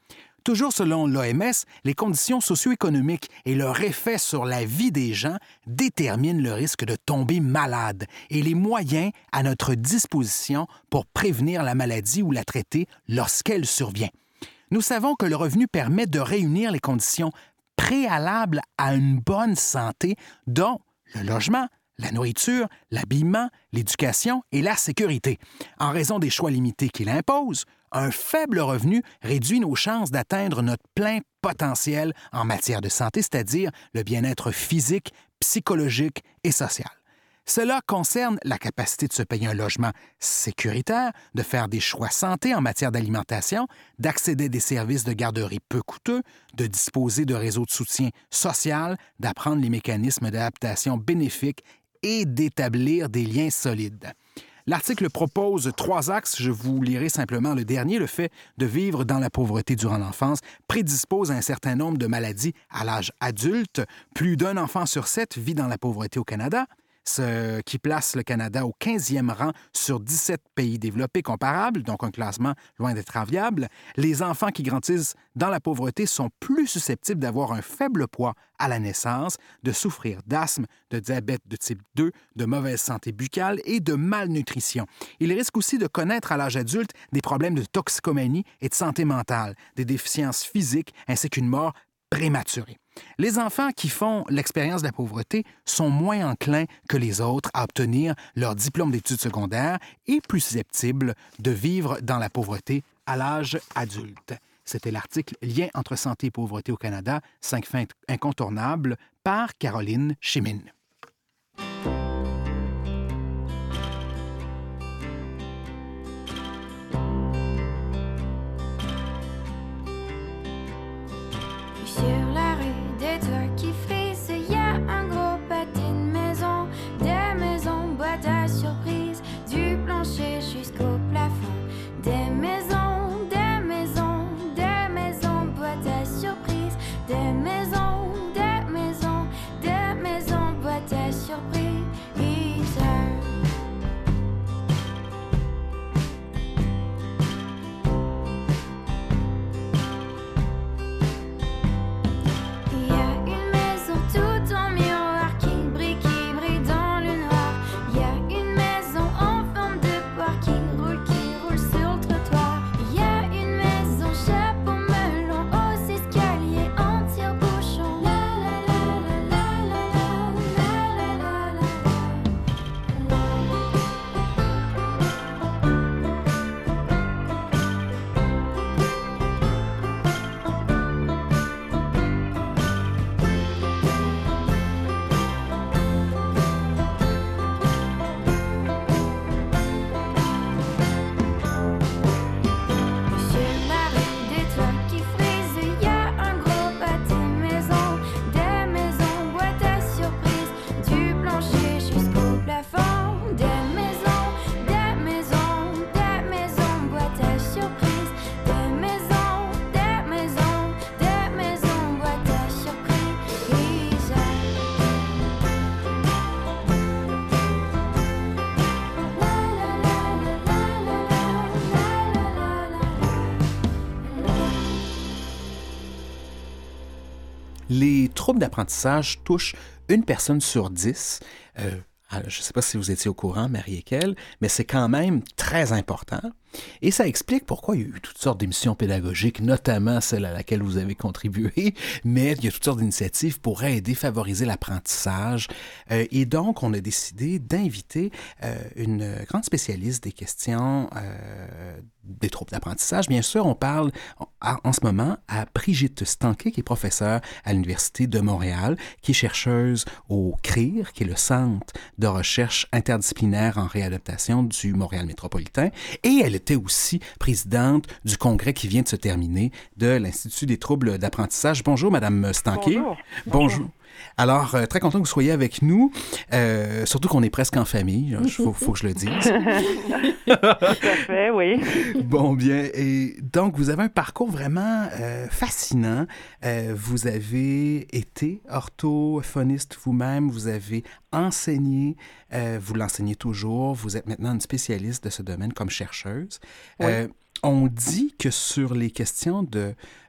Toujours selon l'O M S, les conditions socio-économiques et leur effet sur la vie des gens déterminent le risque de tomber malade et les moyens à notre disposition pour prévenir la maladie ou la traiter lorsqu'elle survient. Nous savons que le revenu permet de réunir les conditions préalables à une bonne santé, dont le logement, la nourriture, l'habillement, l'éducation et la sécurité. En raison des choix limités qu'il impose, un faible revenu réduit nos chances d'atteindre notre plein potentiel en matière de santé, c'est-à-dire le bien-être physique, psychologique et social. Cela concerne la capacité de se payer un logement sécuritaire, de faire des choix santé en matière d'alimentation, d'accéder à des services de garderie peu coûteux, de disposer de réseaux de soutien social, d'apprendre les mécanismes d'adaptation bénéfiques et d'établir des liens solides. L'article propose trois axes. Je vous lirai simplement le dernier. Le fait de vivre dans la pauvreté durant l'enfance prédispose à un certain nombre de maladies à l'âge adulte. Plus d'un enfant sur sept vit dans la pauvreté au Canada, ce qui place le Canada au quinzième rang sur dix-sept pays développés comparables, donc un classement loin d'être enviable. Les enfants qui grandissent dans la pauvreté sont plus susceptibles d'avoir un faible poids à la naissance, de souffrir d'asthme, de diabète de type deux, de mauvaise santé buccale et de malnutrition. Ils risquent aussi de connaître à l'âge adulte des problèmes de toxicomanie et de santé mentale, des déficiences physiques ainsi qu'une mort prématurée. Les enfants qui font l'expérience de la pauvreté sont moins enclins que les autres à obtenir leur diplôme d'études secondaires et plus susceptibles de vivre dans la pauvreté à l'âge adulte. C'était l'article « Lien entre santé et pauvreté au Canada, cinq faits incontournables » par Caroline Chimine. Sur la rue, des toits qui frissent, il y a un gros pâté de maisons, des maisons boîte à surprise, du plancher jusqu'au plafond, des maisons, des maisons, des maisons boîte à surprise, des maisons, des maisons, des maisons boîte à surprise. Les troubles d'apprentissage touchent une personne sur dix. Euh, je ne sais pas si vous étiez au courant, Marie-Équelle, mais c'est quand même très important. Et ça explique pourquoi il y a eu toutes sortes d'émissions pédagogiques, notamment celle à laquelle vous avez contribué, mais il y a toutes sortes d'initiatives pour aider, favoriser l'apprentissage. Euh, et donc, on a décidé d'inviter euh, une grande spécialiste des questions euh, des troubles d'apprentissage. Bien sûr, on parle en, en ce moment à Brigitte Stanquet, qui est professeure à l'Université de Montréal, qui est chercheuse au C R I R, qui est le Centre de recherche interdisciplinaire en réadaptation du Montréal métropolitain. Et elle était aussi présidente du congrès qui vient de se terminer de l'Institut des troubles d'apprentissage. Bonjour, Madame Stanquet. Bonjour. Bonjour. Alors, euh, très content que vous soyez avec nous, euh, surtout qu'on est presque en famille, il faut, faut que je le dise. Tout à fait, oui. Bon, bien, et donc, vous avez un parcours vraiment euh, fascinant. Euh, vous avez été orthophoniste vous-même, vous avez enseigné, euh, vous l'enseignez toujours, vous êtes maintenant une spécialiste de ce domaine comme chercheuse. Oui. Euh, on dit que sur les questions de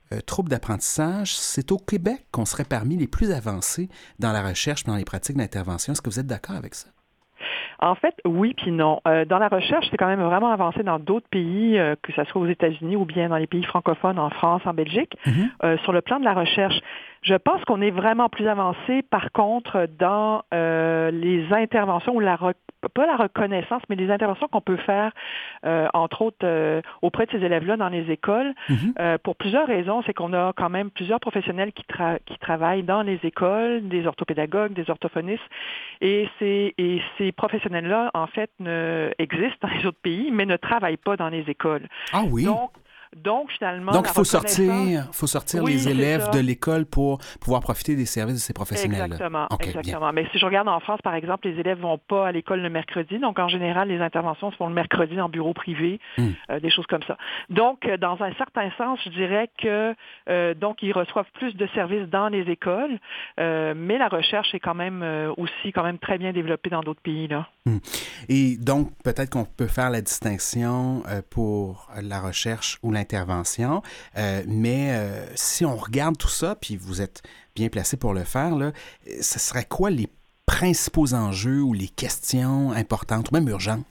euh, troubles d'apprentissage, c'est au Québec qu'on serait parmi les plus avancés dans la recherche et dans les pratiques d'intervention. Est-ce que vous êtes d'accord avec ça? En fait, oui puis non. Euh, dans la recherche, c'est quand même vraiment avancé dans d'autres pays, euh, que ce soit aux États-Unis ou bien dans les pays francophones, en France, en Belgique. Mm-hmm. Euh, sur le plan de la recherche, je pense qu'on est vraiment plus avancé, par contre, dans euh, les interventions ou la re- pas la reconnaissance, mais les interventions qu'on peut faire, euh, entre autres, euh, auprès de ces élèves-là dans les écoles, mm-hmm. euh, pour plusieurs raisons. C'est qu'on a quand même plusieurs professionnels qui, tra- qui travaillent dans les écoles, des orthopédagogues, des orthophonistes, et ces, et ces professionnels-là, en fait, ne, existent dans les autres pays, mais ne travaillent pas dans les écoles. Ah oui? Donc, Donc, finalement, Donc, il faut sortir, faut sortir oui, les élèves de l'école pour pouvoir profiter des services de ces professionnels. Exactement, okay, exactement. Bien. Mais si je regarde en France, par exemple, les élèves ne vont pas à l'école le mercredi. Donc, en général, les interventions se font le mercredi en bureau privé, mm. euh, des choses comme ça. Donc, euh, dans un certain sens, je dirais que euh, donc ils reçoivent plus de services dans les écoles, euh, mais la recherche est quand même euh, aussi quand même très bien développée dans d'autres pays, là. Mm. Et donc, peut-être qu'on peut faire la distinction euh, pour la recherche ou l'intervention, euh, mais euh, si on regarde tout ça, puis vous êtes bien placé pour le faire, là, ce serait quoi les principaux enjeux ou les questions importantes ou même urgentes?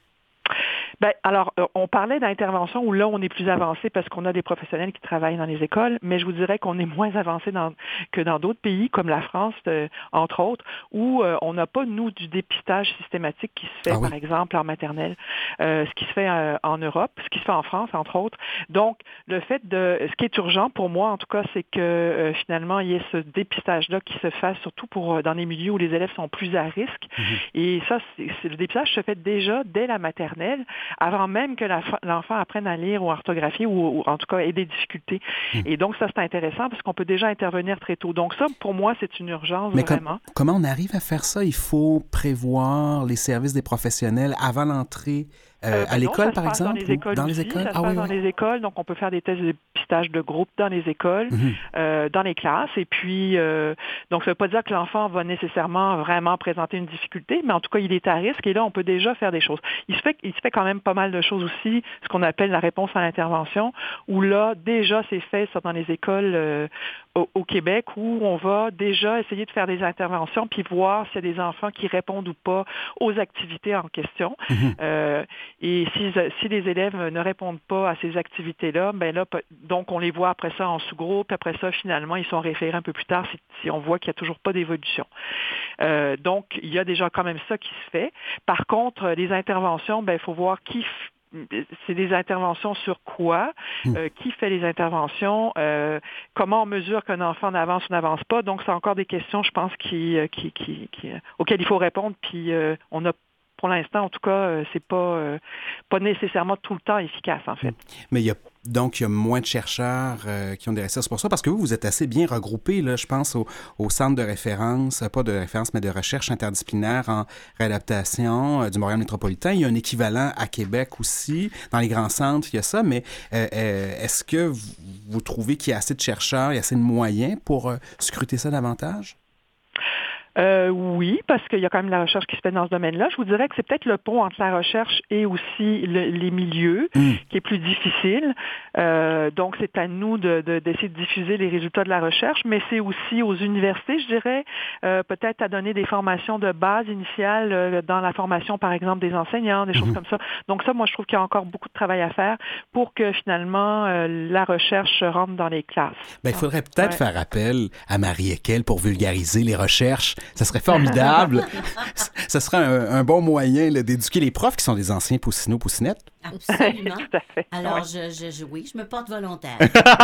Ben, alors, euh, on parlait d'intervention où là, on est plus avancé parce qu'on a des professionnels qui travaillent dans les écoles, mais je vous dirais qu'on est moins avancé dans, que dans d'autres pays, comme la France, euh, entre autres, où euh, on n'a pas, nous, du dépistage systématique qui se fait, ah oui. par exemple, en maternelle, euh, ce qui se fait euh, en Europe, ce qui se fait en France, entre autres. Donc, le fait de... Ce qui est urgent pour moi, en tout cas, c'est que euh, finalement, il y ait ce dépistage-là qui se fasse, surtout pour euh, dans les milieux où les élèves sont plus à risque. Mm-hmm. Et ça, c'est, c'est, le dépistage se fait déjà dès la maternelle, avant même que la, l'enfant apprenne à lire ou à orthographier ou, ou en tout cas ait des difficultés. Mmh. Et donc, ça, c'est intéressant parce qu'on peut déjà intervenir très tôt. Donc ça, pour moi, c'est une urgence. Mais vraiment. Com- comment on arrive à faire ça? Il faut prévoir les services des professionnels avant l'entrée euh, euh, à ben l'école, non, par exemple? Dans les écoles dans aussi, les écoles? Ça se ah, passe oui, dans oui. les écoles. Donc, on peut faire des tests de dépistage de groupe dans les écoles, mmh. euh, dans les classes. Et puis, euh, donc, ça ne veut pas dire que l'enfant va nécessairement vraiment présenter une difficulté, mais en tout cas, il est à risque. Et là, on peut déjà faire des choses. Il se fait, il se fait quand même pas mal de choses aussi, ce qu'on appelle la réponse à l'intervention, où là, déjà, c'est fait ça dans les écoles euh, au, au Québec, où on va déjà essayer de faire des interventions puis voir s'il y a des enfants qui répondent ou pas aux activités en question. Mmh. Euh, et si, si les élèves ne répondent pas à ces activités-là, ben là, donc on les voit après ça en sous-groupe. Après ça, finalement, ils sont référés un peu plus tard si, si on voit qu'il n'y a toujours pas d'évolution. Euh, donc, il y a déjà quand même ça qui se fait. Par contre, les interventions, ben il faut voir qui... F- c'est des interventions sur quoi, euh, qui fait les interventions, euh, comment on mesure qu'un enfant n'avance ou n'avance pas. Donc, c'est encore des questions, je pense, qui, qui, qui, qui, auxquelles il faut répondre. Puis, euh, on a pour l'instant, en tout cas, euh, c'est pas, euh, pas nécessairement tout le temps efficace, en fait. Mais il y a donc il y a moins de chercheurs euh, qui ont des recherches pour ça, parce que vous, vous êtes assez bien regroupés, là, je pense, au, au centre de référence, pas de référence, mais de recherche interdisciplinaire en réadaptation euh, du Montréal métropolitain. Il y a un équivalent à Québec aussi. Dans les grands centres, il y a ça, mais euh, euh, est-ce que vous, vous trouvez qu'il y a assez de chercheurs, il y a assez de moyens pour euh, scruter ça davantage? Euh, oui, parce qu'il y a quand même la recherche qui se fait dans ce domaine-là. Je vous dirais que c'est peut-être le pont entre la recherche et aussi le, les milieux mmh. qui est plus difficile. Euh, donc, c'est à nous de, de, d'essayer de diffuser les résultats de la recherche, mais c'est aussi aux universités, je dirais, euh, peut-être à donner des formations de base initiales euh, dans la formation, par exemple, des enseignants, des choses mmh. comme ça. Donc ça, moi, je trouve qu'il y a encore beaucoup de travail à faire pour que, finalement, euh, la recherche rentre dans les classes. Bien, il faudrait peut-être ouais. faire appel à Marie Ekel pour vulgariser les recherches. Ça serait formidable. Ça serait un, un bon moyen là, d'éduquer les profs qui sont des anciens poussinots, poussinettes. Absolument. Tout à fait. Alors, ouais. je, je, je, oui, je me porte volontaire.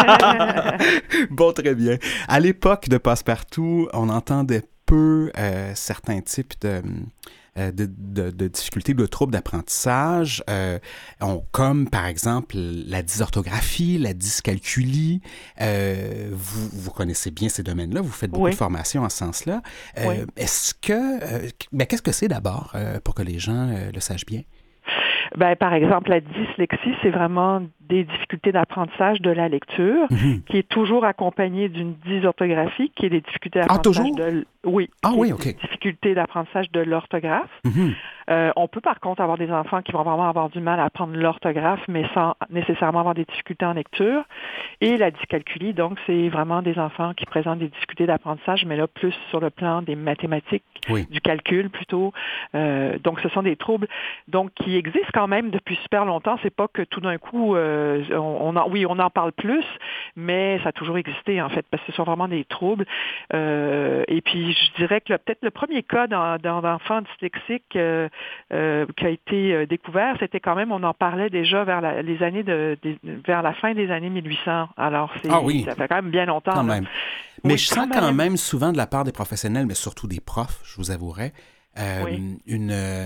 Bon, très bien. À l'époque de Passepartout, on entendait peu euh, certains types de... De, de, de difficultés, de troubles d'apprentissage, euh, on, comme par exemple la dysorthographie, la dyscalculie. Euh, vous, vous connaissez bien ces domaines-là, vous faites beaucoup oui. de formations en ce sens-là. Euh, oui. Est-ce que... Euh, ben, qu'est-ce que c'est d'abord, euh, pour que les gens euh, le sachent bien? Ben, par exemple, la dyslexie, c'est vraiment des difficultés d'apprentissage de la lecture, mm-hmm. qui est toujours accompagnée d'une dysorthographie, qui est des difficultés d'apprentissage ah, toujours? de oui, ah, oui, est OK. des difficultés d'apprentissage de l'orthographe. Mm-hmm. Euh, on peut par contre avoir des enfants qui vont vraiment avoir du mal à apprendre l'orthographe, mais sans nécessairement avoir des difficultés en lecture. Et la dyscalculie, donc, c'est vraiment des enfants qui présentent des difficultés d'apprentissage, mais là, plus sur le plan des mathématiques, oui. du calcul plutôt. Euh, donc, ce sont des troubles donc qui existent quand même depuis super longtemps. C'est pas que tout d'un coup, euh, on, on en, oui, on en parle plus, mais ça a toujours existé en fait, parce que ce sont vraiment des troubles. Euh, et puis, je dirais que là, peut-être le premier cas dans, dans, d'enfants dyslexiques euh, euh, qui a été euh, découvert, c'était quand même, on en parlait déjà vers la, les années de, de, vers la fin des années mille huit cents. Alors, c'est, ah oui. ça fait quand même bien longtemps. Quand là. même. Mais oui, je sens quand quand même. même souvent de la part des professionnels, mais surtout des profs, je vous avouerai, euh, oui. une, euh,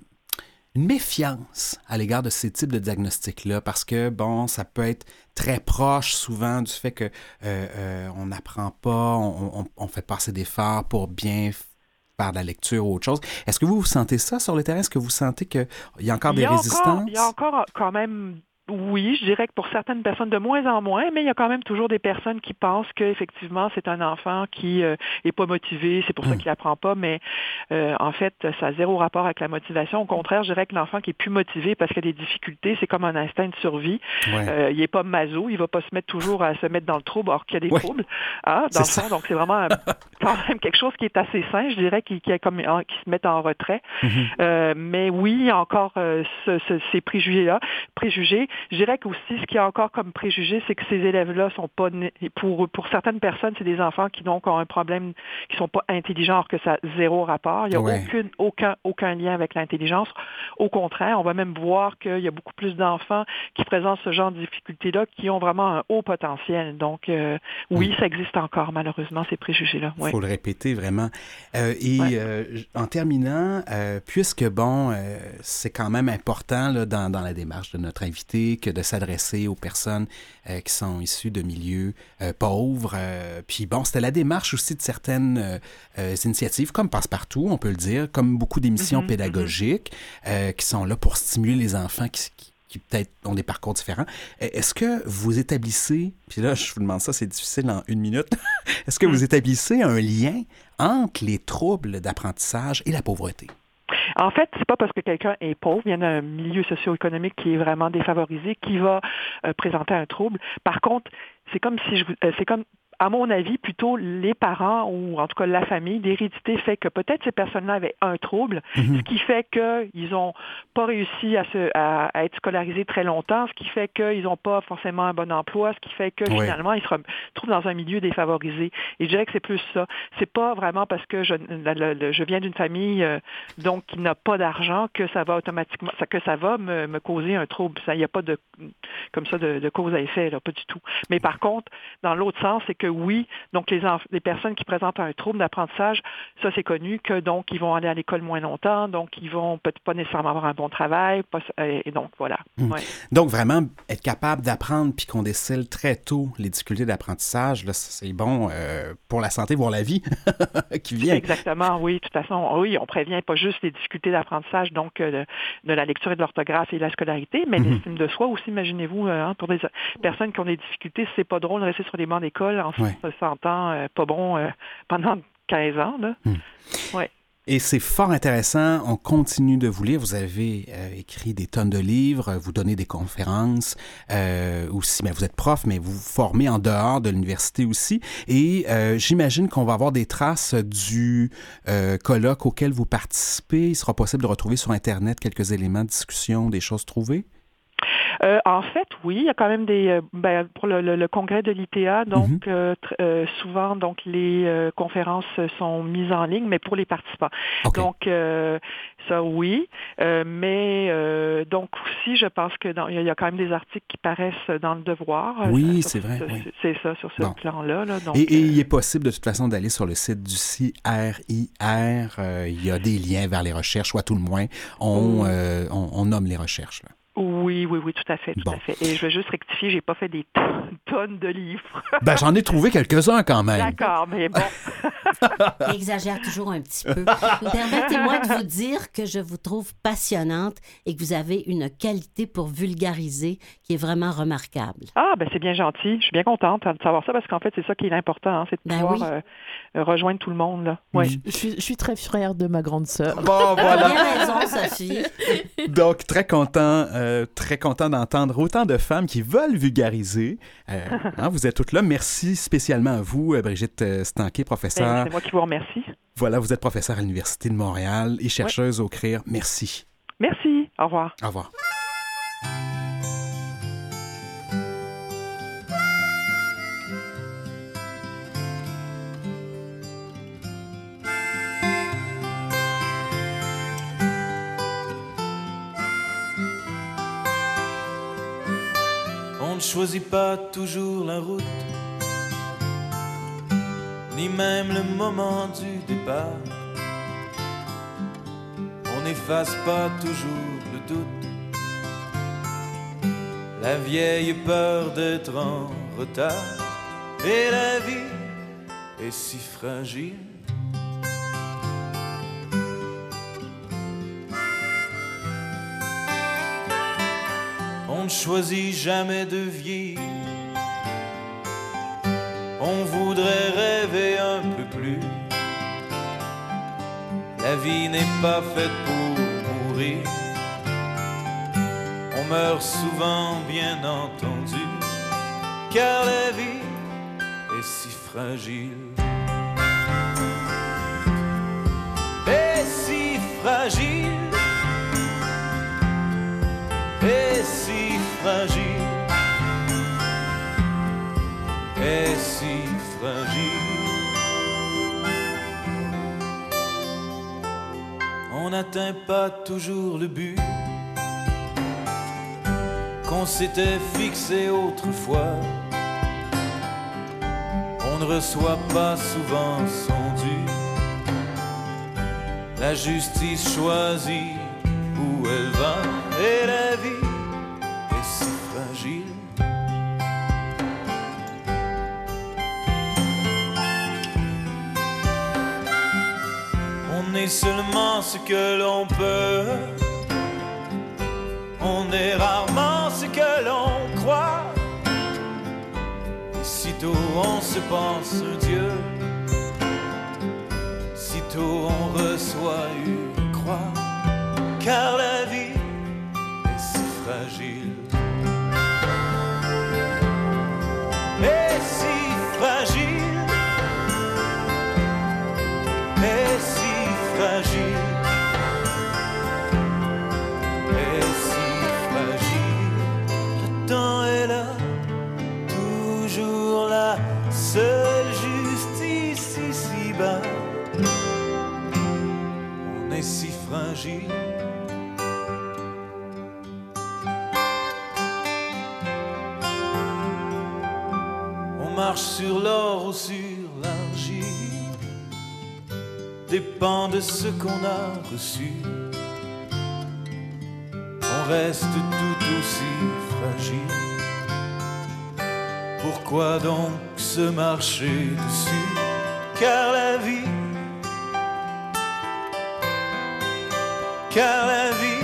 une méfiance à l'égard de ces types de diagnostics-là, parce que, bon, ça peut être très proche souvent du fait que euh, euh, on n'apprend pas, on, on, on fait pas assez d'efforts pour bien faire de la lecture ou autre chose. Est-ce que vous, vous sentez ça sur le terrain? Est-ce que vous sentez qu'il y a encore des il y a résistances? Encore, il y a encore quand même... Oui, je dirais que pour certaines personnes, de moins en moins, mais il y a quand même toujours des personnes qui pensent qu'effectivement, c'est un enfant qui euh, est pas motivé, c'est pour ça qu'il apprend pas, mais euh, en fait, ça a zéro rapport avec la motivation. Au contraire, je dirais que l'enfant qui est plus motivé parce qu'il y a des difficultés, c'est comme un instinct de survie. Ouais. Euh, il est pas maso, il va pas se mettre toujours à se mettre dans le trouble alors qu'il y a des ouais. troubles. Ah, dans c'est le fond, donc c'est vraiment quand même quelque chose qui est assez sain, je dirais, qui, qui, est comme, qui se met en retrait. Mm-hmm. Euh, mais oui, il y a encore euh, ce, ce, ces préjugés-là. Préjugés. Je dirais qu'aussi, ce qu'il y a encore comme préjugé, c'est que ces élèves-là sont pas nés, pour pour certaines personnes, c'est des enfants qui donc ont un problème, qui sont pas intelligents, alors que ça a zéro rapport. Il y a ouais. aucune aucun aucun lien avec l'intelligence. Au contraire, on va même voir qu'il y a beaucoup plus d'enfants qui présentent ce genre de difficultés-là, qui ont vraiment un haut potentiel. Donc euh, oui, mmh. ça existe encore malheureusement ces préjugés-là. Il ouais. faut le répéter vraiment. Euh, et ouais. euh, en terminant, euh, puisque bon, euh, c'est quand même important là, dans dans la démarche de notre invité que de s'adresser aux personnes euh, qui sont issues de milieux euh, pauvres. Euh, puis bon, c'était la démarche aussi de certaines euh, euh, initiatives, comme Passe-Partout, on peut le dire, comme beaucoup d'émissions mm-hmm, pédagogiques mm-hmm. Euh, qui sont là pour stimuler les enfants qui, qui, qui peut-être ont des parcours différents. Est-ce que vous établissez, puis là, je vous demande ça, c'est difficile en une minute, est-ce que vous établissez un lien entre les troubles d'apprentissage et la pauvreté? En fait, c'est pas parce que quelqu'un est pauvre, il y a un milieu socio-économique qui est vraiment défavorisé, qui va euh, présenter un trouble. Par contre, c'est comme si je, euh, c'est comme à mon avis, plutôt les parents ou en tout cas la famille, l'hérédité fait que peut-être ces personnes-là avaient un trouble, mm-hmm. ce qui fait qu'ils n'ont pas réussi à, se, à, à être scolarisés très longtemps, ce qui fait qu'ils n'ont pas forcément un bon emploi, ce qui fait que oui. finalement, ils se retrouvent dans un milieu défavorisé. Et je dirais que c'est plus ça. C'est pas vraiment parce que je, le, le, je viens d'une famille euh, donc qui n'a pas d'argent que ça va automatiquement, que ça va me, me causer un trouble. Il n'y a pas de comme ça de, de cause à effet, là, pas du tout. Mais par contre, dans l'autre sens, c'est que oui, donc les, enf- les personnes qui présentent un trouble d'apprentissage, ça c'est connu que donc ils vont aller à l'école moins longtemps, donc ils vont peut-être pas nécessairement avoir un bon travail, pas, et donc voilà. Mmh. Ouais. Donc vraiment être capable d'apprendre puis qu'on décèle très tôt les difficultés d'apprentissage, là, c'est bon euh, pour la santé, voire la vie qui vient. Exactement, oui, de toute façon, oui, on prévient pas juste les difficultés d'apprentissage, donc euh, de, de la lecture et de l'orthographe et de la scolarité, mais mmh. l'estime de soi aussi, imaginez-vous, hein, pour des personnes qui ont des difficultés, c'est pas drôle de rester sur les bancs d'école en ouais. se sentant euh, pas bon euh, pendant quinze ans. Là. Mmh. Ouais. Et c'est fort intéressant. On continue de vous lire. Vous avez euh, écrit des tonnes de livres, vous donnez des conférences euh, aussi. Mais vous êtes prof, mais vous vous formez en dehors de l'université aussi. Et euh, j'imagine qu'on va avoir des traces du euh, colloque auquel vous participez. Il sera possible de retrouver sur Internet quelques éléments de discussion, des choses trouvées? Euh, en fait, oui, il y a quand même des euh, ben, pour le, le, le congrès de l'I T A, donc mm-hmm. euh, tr- euh, souvent donc les euh, conférences sont mises en ligne, mais pour les participants. Okay. Donc euh, ça oui, euh, mais euh, donc aussi je pense que dans, il y a quand même des articles qui paraissent dans le Devoir. Oui, ça, c'est vrai. Ça, oui. C'est ça sur ce bon. plan-là. Là, donc, et, et il est possible de toute façon d'aller sur le site du C R I R. Euh, il y a des liens vers les recherches, ou à tout le moins on, mm. euh, on, on nomme les recherches là. Oui, Oui, oui, oui, tout à fait, tout Bon. à fait. Et je vais juste rectifier, j'ai pas fait des tonnes, tonnes de livres. Ben, j'en ai trouvé quelques-uns quand même. D'accord, mais bon. Il exagère toujours un petit peu. Permettez-moi de vous dire que je vous trouve passionnante et que vous avez une qualité pour vulgariser qui est vraiment remarquable. Ah, ben c'est bien gentil. Je suis bien contente de savoir ça parce qu'en fait, c'est ça qui est important, hein, c'est de Ben pouvoir oui. euh, rejoindre tout le monde. Là. Oui. Je, suis, je suis très fière de ma grande sœur. Bon, Vous voilà. avez raison, Sophie. Donc, très content, euh, très content d'entendre autant de femmes qui veulent vulgariser. Euh, hein, vous êtes toutes là. Merci spécialement à vous, euh, Brigitte euh, Stanquet, Ben, professeure. c'est moi qui vous remercie. Voilà, vous êtes professeure à l'Université de Montréal et chercheuse au C R I R. Merci. Merci. Au revoir. Au revoir. On ne choisit pas toujours la route, ni même le moment du départ. On n'efface pas toujours le doute, la vieille peur d'être en retard. Et la vie est si fragile. On ne choisit jamais de vieillir. On voudrait rêver un peu plus. La vie n'est pas faite pour mourir. On meurt souvent, bien entendu, car la vie est si fragile. Et si fragile. Et si fragile, et si fragile. On n'atteint pas toujours le but qu'on s'était fixé autrefois. On ne reçoit pas souvent son dû. La justice choisit où elle va. Et la vie est si fragile. On est seulement ce que l'on peut. On est rarement ce que l'on croit. Et sitôt on se pense un Dieu, sitôt on reçoit une croix. Car la vie fragile. Et si fragile, et si fragile, et si fragile. Le temps est là, toujours là, seule justice ici-bas. On est si fragile. Marche sur l'or ou sur l'argile, dépend de ce qu'on a reçu. On reste tout aussi fragile. Pourquoi donc se marcher dessus? Car la vie, car la vie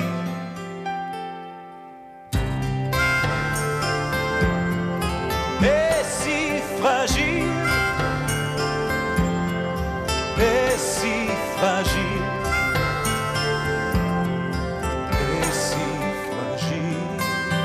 fragile, et si fragile, et si fragile.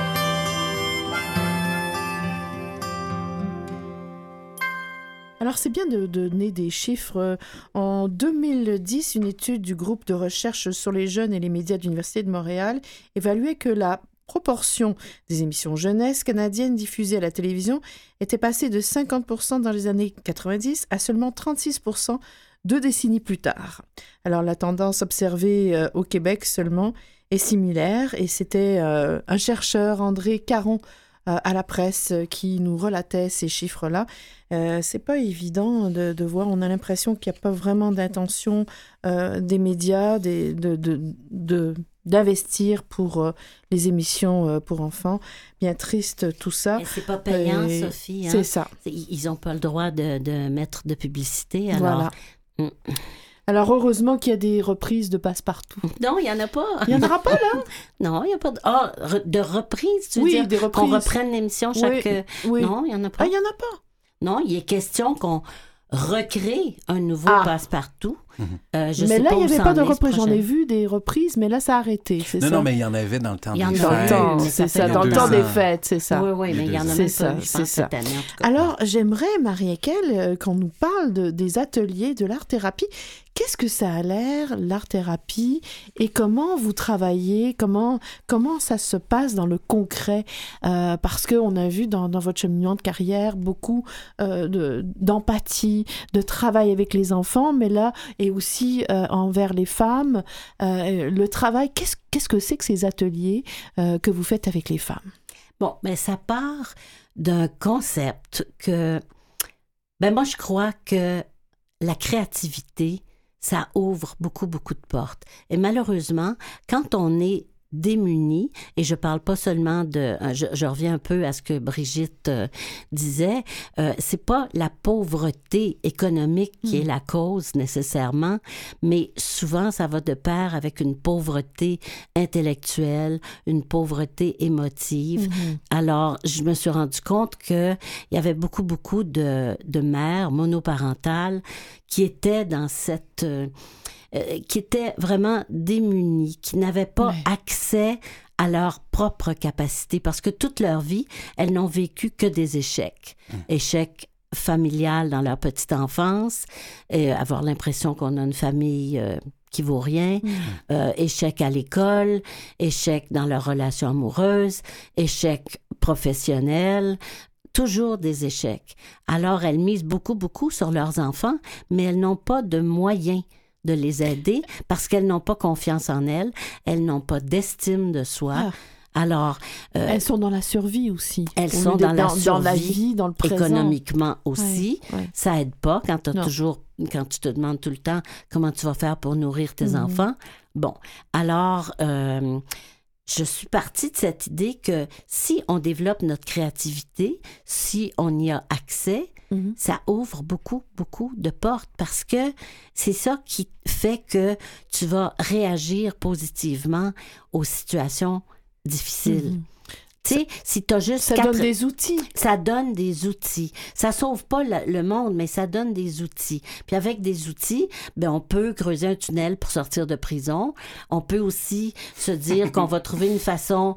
Alors, c'est bien de, de donner des chiffres. En deux mille dix, une étude du groupe de recherche sur les jeunes et les médias de l'Université de Montréal évaluait que la proportion des émissions jeunesse canadiennes diffusées à la télévision était passée de cinquante pour cent dans les années quatre-vingt-dix à seulement trente-six pour cent deux décennies plus tard. Alors, la tendance observée euh, au Québec seulement est similaire et c'était euh, un chercheur, André Caron, euh, à la presse euh, qui nous relatait ces chiffres-là. Euh, c'est pas évident de, de voir, on a l'impression qu'il n'y a pas vraiment d'intention euh, des médias des, de, de, de d'investir pour euh, les émissions euh, pour enfants. Bien triste tout ça. Et c'est pas payant, Et Sophie. Hein? C'est ça. Ils n'ont pas le droit de, de mettre de publicité. Alors... Voilà. Mm. Alors, heureusement qu'il y a des reprises de Passe-Partout. Non, il n'y en a pas. Il n'y en aura pas, là? Non, il n'y a pas de... Ah, re- de reprises, tu veux Oui, dire? des reprises. Qu'on reprenne l'émission chaque... Oui, oui. Non, il n'y en a pas. Ah, il n'y en a pas? Non, il est question qu'on recrée un nouveau Ah. Passe-Partout. Euh, je mais sais là, pas il n'y où avait ça pas en de est, ce reprises. J'en projet. ai vu des reprises, mais là, ça a arrêté, c'est Non, ça? non, mais il y en avait dans le temps Il y en des a Dans le fêtes. temps, mais c'est ça ça, fait dans le deux temps des ans. fêtes, c'est ça. Oui, oui, mais il y en a C'est même ça, pas, je c'est pense, ça. cette année, en tout cas. Alors, j'aimerais, Marie-Équelle, euh, qu'on nous parle de, des ateliers de l'art-thérapie. Qu'est-ce que ça a l'air, l'art-thérapie, et comment vous travaillez, comment, comment ça se passe dans le concret? Euh, parce qu'on a vu dans, dans votre cheminement de carrière beaucoup euh, de, d'empathie, de travail avec les enfants, mais là, et aussi euh, envers les femmes. Euh, le travail, qu'est-ce, qu'est-ce que c'est que ces ateliers euh, que vous faites avec les femmes? Bon, mais ça part d'un concept que... Ben moi, je crois que la créativité, ça ouvre beaucoup, beaucoup de portes. Et malheureusement, quand on est démunis, et je parle pas seulement de... Je, je reviens un peu à ce que Brigitte euh, disait, euh, c'est pas la pauvreté économique qui Mm. est la cause nécessairement, mais souvent ça va de pair avec une pauvreté intellectuelle, une pauvreté émotive. Mhm. Alors, je me suis rendu compte qu'il y avait beaucoup, beaucoup de, de mères monoparentales qui étaient dans cette... euh, euh, qui étaient vraiment démunies, qui n'avaient pas Ouais. accès à leur propre capacité, parce que toute leur vie, elles n'ont vécu que des échecs. Échecs familial dans leur petite enfance, et avoir l'impression qu'on a une famille euh, qui vaut rien, Mm. euh, échec à l'école, échec dans leur relation amoureuse, échec professionnel, toujours des échecs. Alors, elles misent beaucoup, beaucoup sur leurs enfants, mais elles n'ont pas de moyens de les aider parce qu'elles n'ont pas confiance en elles, elles n'ont pas d'estime de soi. Ah. Alors, euh, Elles sont dans la survie aussi. elles Au sont lieu dans d'être la dans, dans la survie, vie, dans le présent. économiquement aussi. Ouais, ouais. Ça aide pas quand t'as Non. toujours, quand tu te demandes tout le temps comment tu vas faire pour nourrir tes Mhm. enfants. Bon, alors, euh, je suis partie de cette idée que si on développe notre créativité, si on y a accès, Mhm. ça ouvre beaucoup, beaucoup de portes parce que c'est ça qui fait que tu vas réagir positivement aux situations difficiles. Mhm. Tu sais, si tu as juste Ça quatre... donne des outils. Ça donne des outils. Ça sauve pas le, le monde, mais ça donne des outils. Puis avec des outils, ben on peut creuser un tunnel pour sortir de prison. On peut aussi se dire qu'on va trouver une façon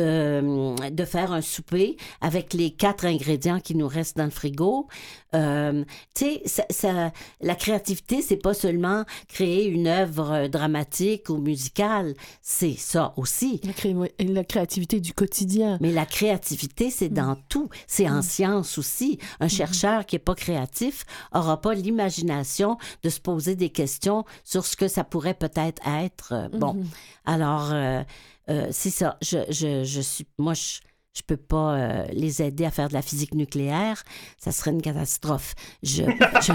de, de faire un souper avec les quatre ingrédients qui nous restent dans le frigo. Euh, tu sais, ça, ça, la créativité, c'est pas seulement créer une œuvre dramatique ou musicale. C'est ça aussi. La, cré- la créativité du quotidien. Mais la créativité, c'est dans tout. C'est en science aussi. Un chercheur qui n'est pas créatif n'aura pas l'imagination de se poser des questions sur ce que ça pourrait peut-être être. Euh, Bon, Mhm. alors, euh, euh, c'est ça. Je, je, je suis... Moi, je... Je peux pas euh, les aider à faire de la physique nucléaire, ça serait une catastrophe. Je, je,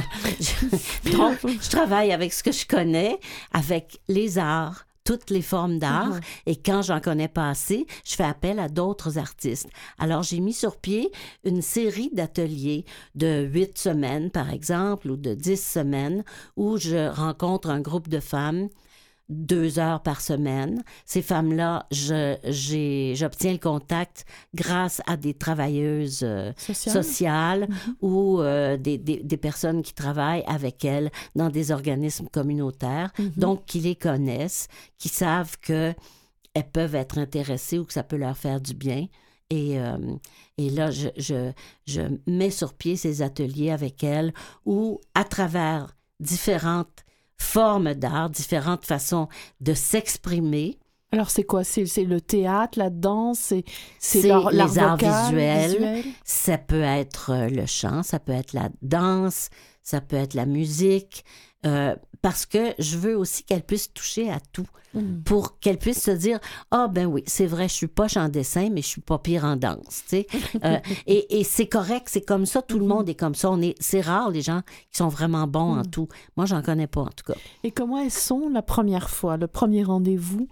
je- donc, je travaille avec ce que je connais, avec les arts, toutes les formes d'art, Mhm. et quand j'en connais pas assez, je fais appel à d'autres artistes. Alors, j'ai mis sur pied une série d'ateliers de huit semaines, par exemple, ou de dix semaines, où je rencontre un groupe de femmes deux heures par semaine. Ces femmes-là, je, j'ai, j'obtiens le contact grâce à des travailleuses euh, Social. sociales ou euh, des, des, des personnes qui travaillent avec elles dans des organismes communautaires, Mhm. donc qui les connaissent, qui savent que elles peuvent être intéressées ou que ça peut leur faire du bien. Et, euh, et là, je, je, je mets sur pied ces ateliers avec elles où, à travers différentes formes d'art, différentes façons de s'exprimer. Alors, c'est quoi? C'est, c'est le théâtre, la danse, c'est, c'est, C'est l'art, les l'art arts vocal, visuels. visuel? Ça peut être euh, le chant, ça peut être la danse, ça peut être la musique, euh, parce que je veux aussi qu'elles puissent toucher à tout, Mhm. pour qu'elles puissent se dire « Ah, ben oui, c'est vrai, je suis poche en dessin, mais je suis pas pire en danse. » tu sais. Euh, et, et c'est correct, c'est comme ça, tout le monde est comme ça. On est, c'est rare, les gens qui sont vraiment bons en Mhm. tout. Moi, j'en connais pas, en tout cas. Et comment elles sont la première fois, le premier rendez-vous?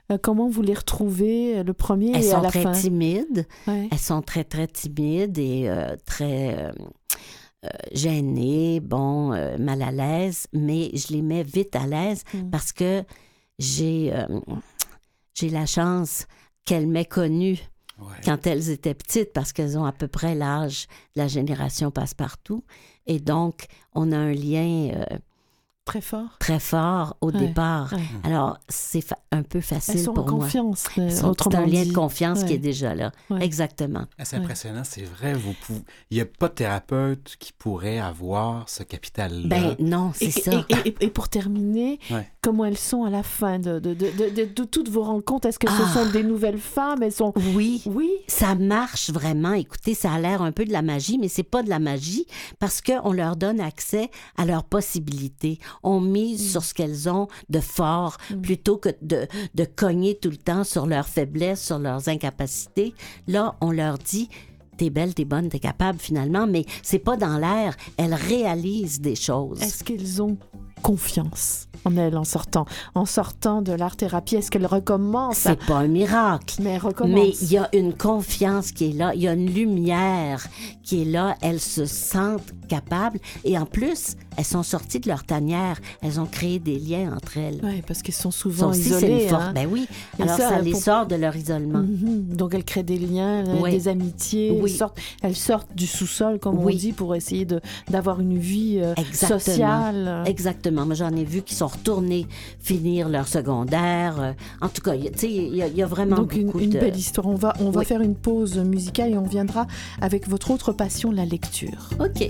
Euh, comment vous les retrouvez, le premier Elles et à sont la très fin? timides. Ouais. Elles sont très, très timides et euh, très euh, euh, gênées, bon, euh, mal à l'aise, mais je les mets vite à l'aise Mm. parce que j'ai, euh, j'ai la chance qu'elles m'aient connue Ouais. quand elles étaient petites parce qu'elles ont à peu près l'âge de la génération Passepartout. Et donc, on a un lien euh, Très fort. très fort au Ouais, départ. ouais. Alors, c'est fa- un peu facile Elles sont pour en moi. confiance, euh, Elles sont- C'est autrement un lien dit. de confiance qui Ouais. est déjà là. Ouais. Exactement. Ah, c'est impressionnant, c'est vrai. Vous pouvez... Il n'y a pas de thérapeute qui pourrait avoir ce capital-là. Ben non, c'est Et, ça. et, et, et pour terminer, Ouais. comment elles sont à la fin de, de, de, de, de, de toutes vos rencontres? Est-ce que ce Ah. sont des nouvelles femmes? Elles sont... Oui. Oui. Ça marche vraiment. Écoutez, ça a l'air un peu de la magie, mais c'est pas de la magie parce qu'on leur donne accès à leurs possibilités. On mise Mm. sur ce qu'elles ont de fort Mm. plutôt que de, de cogner tout le temps sur leurs faiblesses, sur leurs incapacités. Là, on leur dit... T'es belle, t'es bonne, t'es capable finalement, mais c'est pas dans l'air. Elles réalisent des choses. Est-ce qu'elles ont confiance en elles en sortant? En sortant de l'art-thérapie, est-ce qu'elles recommencent? À... C'est pas un miracle. Mais elles recommencent. Mais il y a une confiance qui est là, il y a une lumière qui est là, elles se sentent capables et en plus, elles sont sorties de leur tanière, elles ont créé des liens entre elles. Oui, parce qu'elles sont Ça souvent aussi, c'est isolées. une force. hein. Ben oui, Et alors ça, ça, les pour- sort de leur isolement. Mhm. Donc elles créent des liens, euh, Oui. des amitiés, Oui. elles, sortent, elles sortent du sous-sol, comme Oui. on dit, pour essayer de, d'avoir une vie euh, Exactement. sociale. Exactement. Moi, j'en ai vu qui sont retournés finir leur secondaire. Euh, En tout cas, il y a- tu sais, il y, a- il y a vraiment Donc une, beaucoup une de... belle histoire. On va, on va Oui. faire une pause musicale et on viendra avec votre autre passion, la lecture. OK.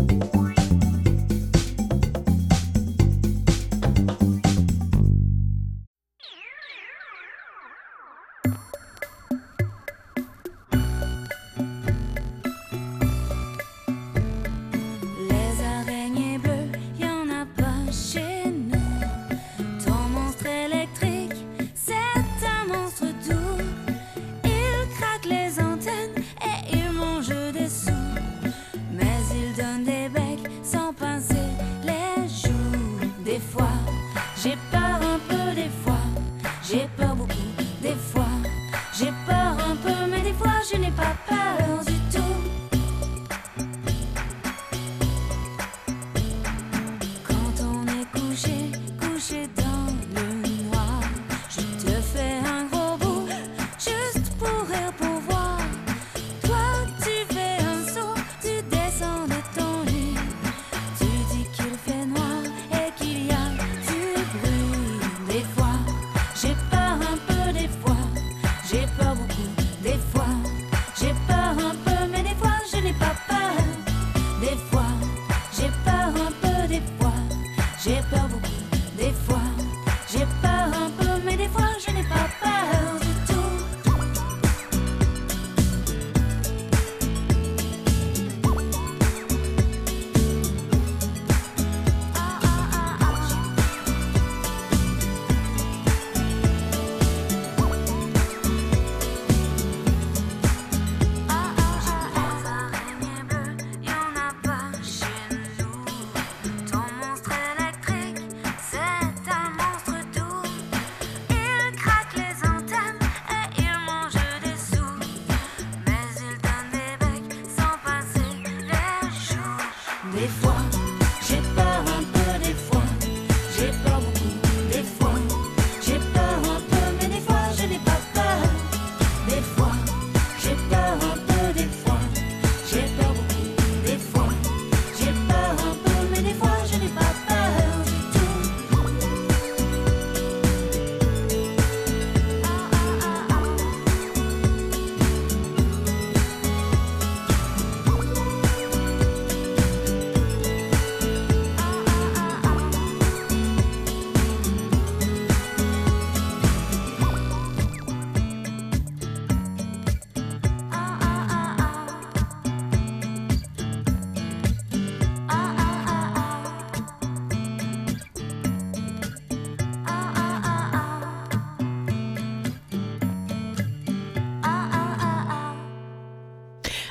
Les araignées bleues, y en a pas chez nous. Ton monstre électrique, c'est un monstre doux. Il craque les antennes et il mange des sous. Mais il donne des becs sans pincer les joues. Des fois, j'ai peur un peu, des fois, j'ai peur beaucoup. Des fois, j'ai peur un peu, mais des fois, je n'ai pas peur du tout. Quand on est couché, couché dans le noir, je te fais un gros bout, juste pour rire, pour voir. Toi, tu fais un saut, tu descends de ton lit. Tu dis qu'il fait noir et qu'il y a du bruit. Des fois, j'ai peur un peu, des fois, j'ai peur beaucoup. Des fois, j'ai peur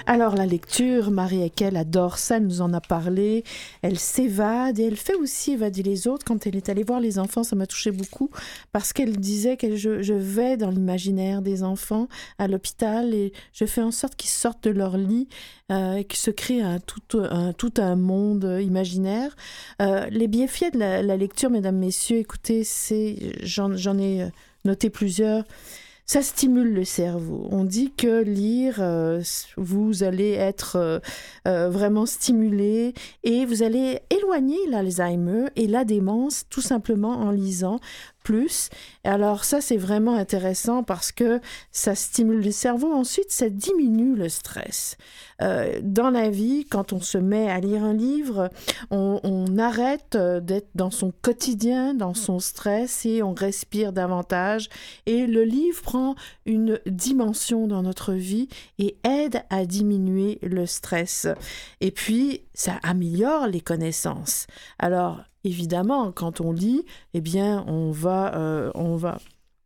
Alors, la lecture, Marie-Eckel adore ça, elle nous en a parlé. Elle s'évade et elle fait aussi évader les autres. Quand elle est allée voir les enfants, ça m'a touchée beaucoup parce qu'elle disait que je, je vais dans l'imaginaire des enfants à l'hôpital et je fais en sorte qu'ils sortent de leur lit euh, et qu'ils se créent un, tout, un, tout un monde imaginaire. Euh, les bienfaits de la, la lecture, mesdames, messieurs, écoutez, c'est, j'en, j'en ai noté plusieurs. Ça stimule le cerveau. On dit que lire, euh, vous allez être euh, euh, vraiment stimulé et vous allez éloigner l'Alzheimer et la démence tout simplement en lisant plus. Alors ça, c'est vraiment intéressant parce que ça stimule le cerveau. Ensuite, ça diminue le stress. Euh, dans la vie, quand on se met à lire un livre, on, on arrête d'être dans son quotidien, dans son stress et on respire davantage. Et le livre prend une dimension dans notre vie et aide à diminuer le stress. Et puis, ça améliore les connaissances. Alors, évidemment, quand on lit, eh bien, on va, euh, on va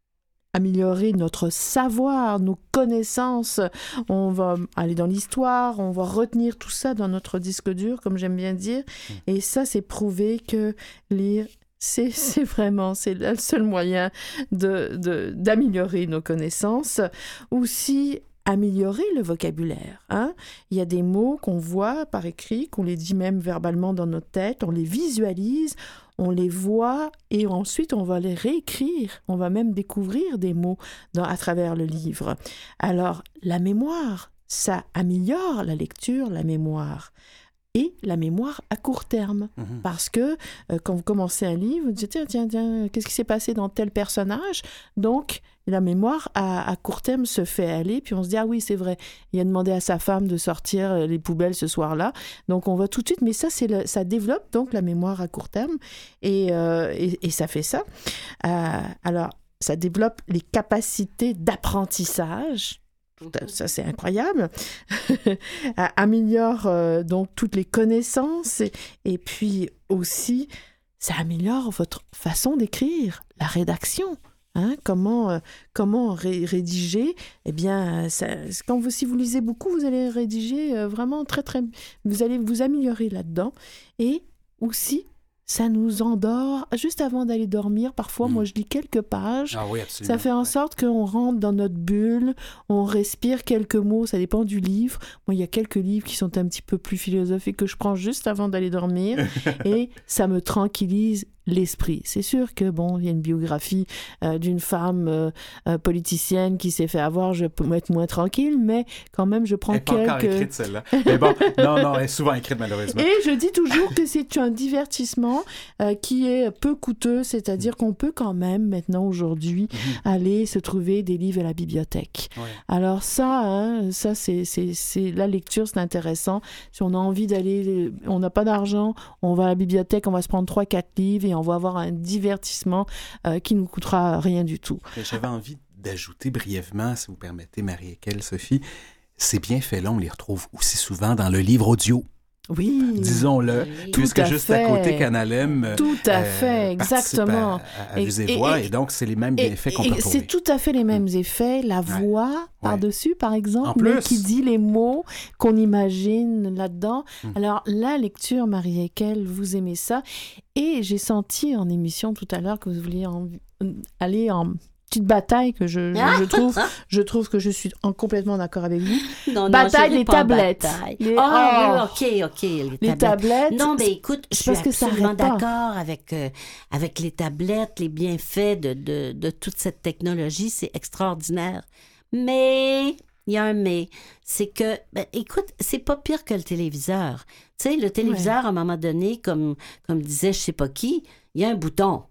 améliorer notre savoir, nos connaissances. On va aller dans l'histoire, on va retenir tout ça dans notre disque dur, comme j'aime bien dire. Et ça, c'est prouvé que lire, c'est, c'est vraiment, c'est le seul moyen de, de, d'améliorer nos connaissances. Aussi, améliorer le vocabulaire. Hein? Il y a des mots qu'on voit par écrit, qu'on les dit même verbalement dans notre tête, on les visualise, on les voit et ensuite on va les réécrire. On va même découvrir des mots dans, à travers le livre. Alors, la mémoire, ça améliore la lecture, la mémoire. Et la mémoire à court terme. Mmh. Parce que euh, quand vous commencez un livre, vous dites, tiens, tiens, tiens, qu'est-ce qui s'est passé dans tel personnage? Donc, la mémoire à, à court terme se fait aller, puis on se dit, ah oui, c'est vrai, il a demandé à sa femme de sortir les poubelles ce soir-là. Donc, on va tout de suite, mais ça, c'est le, ça développe donc la mémoire à court terme, et, euh, et, et ça fait ça. Euh, alors, ça développe les capacités d'apprentissage. Ça, c'est incroyable. Améliore euh, donc toutes les connaissances et, et puis aussi, ça améliore votre façon d'écrire, la rédaction. Hein? Comment, euh, comment ré- rédiger? Eh bien, ça, quand vous, si vous lisez beaucoup, vous allez rédiger euh, vraiment très, très... Vous allez vous améliorer là-dedans. Et aussi, ça nous endort juste avant d'aller dormir. Parfois, mmh. moi, je lis quelques pages. Ah oui, absolument. Ça fait en sorte qu'on rentre dans notre bulle, on respire quelques mots, ça dépend du livre. Moi, il y a quelques livres qui sont un petit peu plus philosophiques que je prends juste avant d'aller dormir et ça me tranquillise l'esprit. C'est sûr que, bon, il y a une biographie euh, d'une femme euh, euh, politicienne qui s'est fait avoir, je peux être moins tranquille, mais quand même, je prends elle quelques... Elle n'est pas encore écrite, celle-là. Mais bon, non, non, elle est souvent écrite, malheureusement. Et je dis toujours que c'est un divertissement euh, qui est peu coûteux, c'est-à-dire qu'on peut quand même, maintenant, aujourd'hui, mm-hmm. aller se trouver des livres à la bibliothèque. Ouais. Alors ça, hein, ça, c'est, c'est, c'est... La lecture, c'est intéressant. Si on a envie d'aller... On n'a pas d'argent, on va à la bibliothèque, on va se prendre trois, quatre livres et on va avoir un divertissement euh, qui ne nous coûtera rien du tout. J'avais envie d'ajouter brièvement, si vous permettez, Marie-Eckel, Sophie, ces bienfaits-là, on les retrouve aussi souvent dans le livre audio. Oui. Disons-le, oui. Puisque juste fait. à côté, Canal M tout à euh, fait, exactement. À, à, à Vues et Voix, et, et, et donc c'est les mêmes et, bienfaits qu'on peut trouver. C'est tout à fait les mêmes mmh. effets. La ouais. voix par-dessus, ouais. par exemple, en plus. Mais qui dit les mots qu'on imagine là-dedans. Mmh. Alors, la lecture, Marie-Eckel, vous aimez ça. Et j'ai senti en émission tout à l'heure que vous vouliez en, aller en... petite bataille que je, je, je trouve je trouve que je suis en, complètement d'accord avec vous. Non, non, bataille des tablettes. Les, oh, oh, OK, OK. Les, les tablettes. tablettes. Non, mais écoute, je suis absolument d'accord avec, euh, avec les tablettes, les bienfaits de, de, de toute cette technologie. C'est extraordinaire. Mais... il y a un mais, c'est que, ben, écoute, c'est pas pire que le téléviseur. Tu sais, le téléviseur, ouais. à un moment donné, comme, comme disait je sais pas qui, il y a un bouton.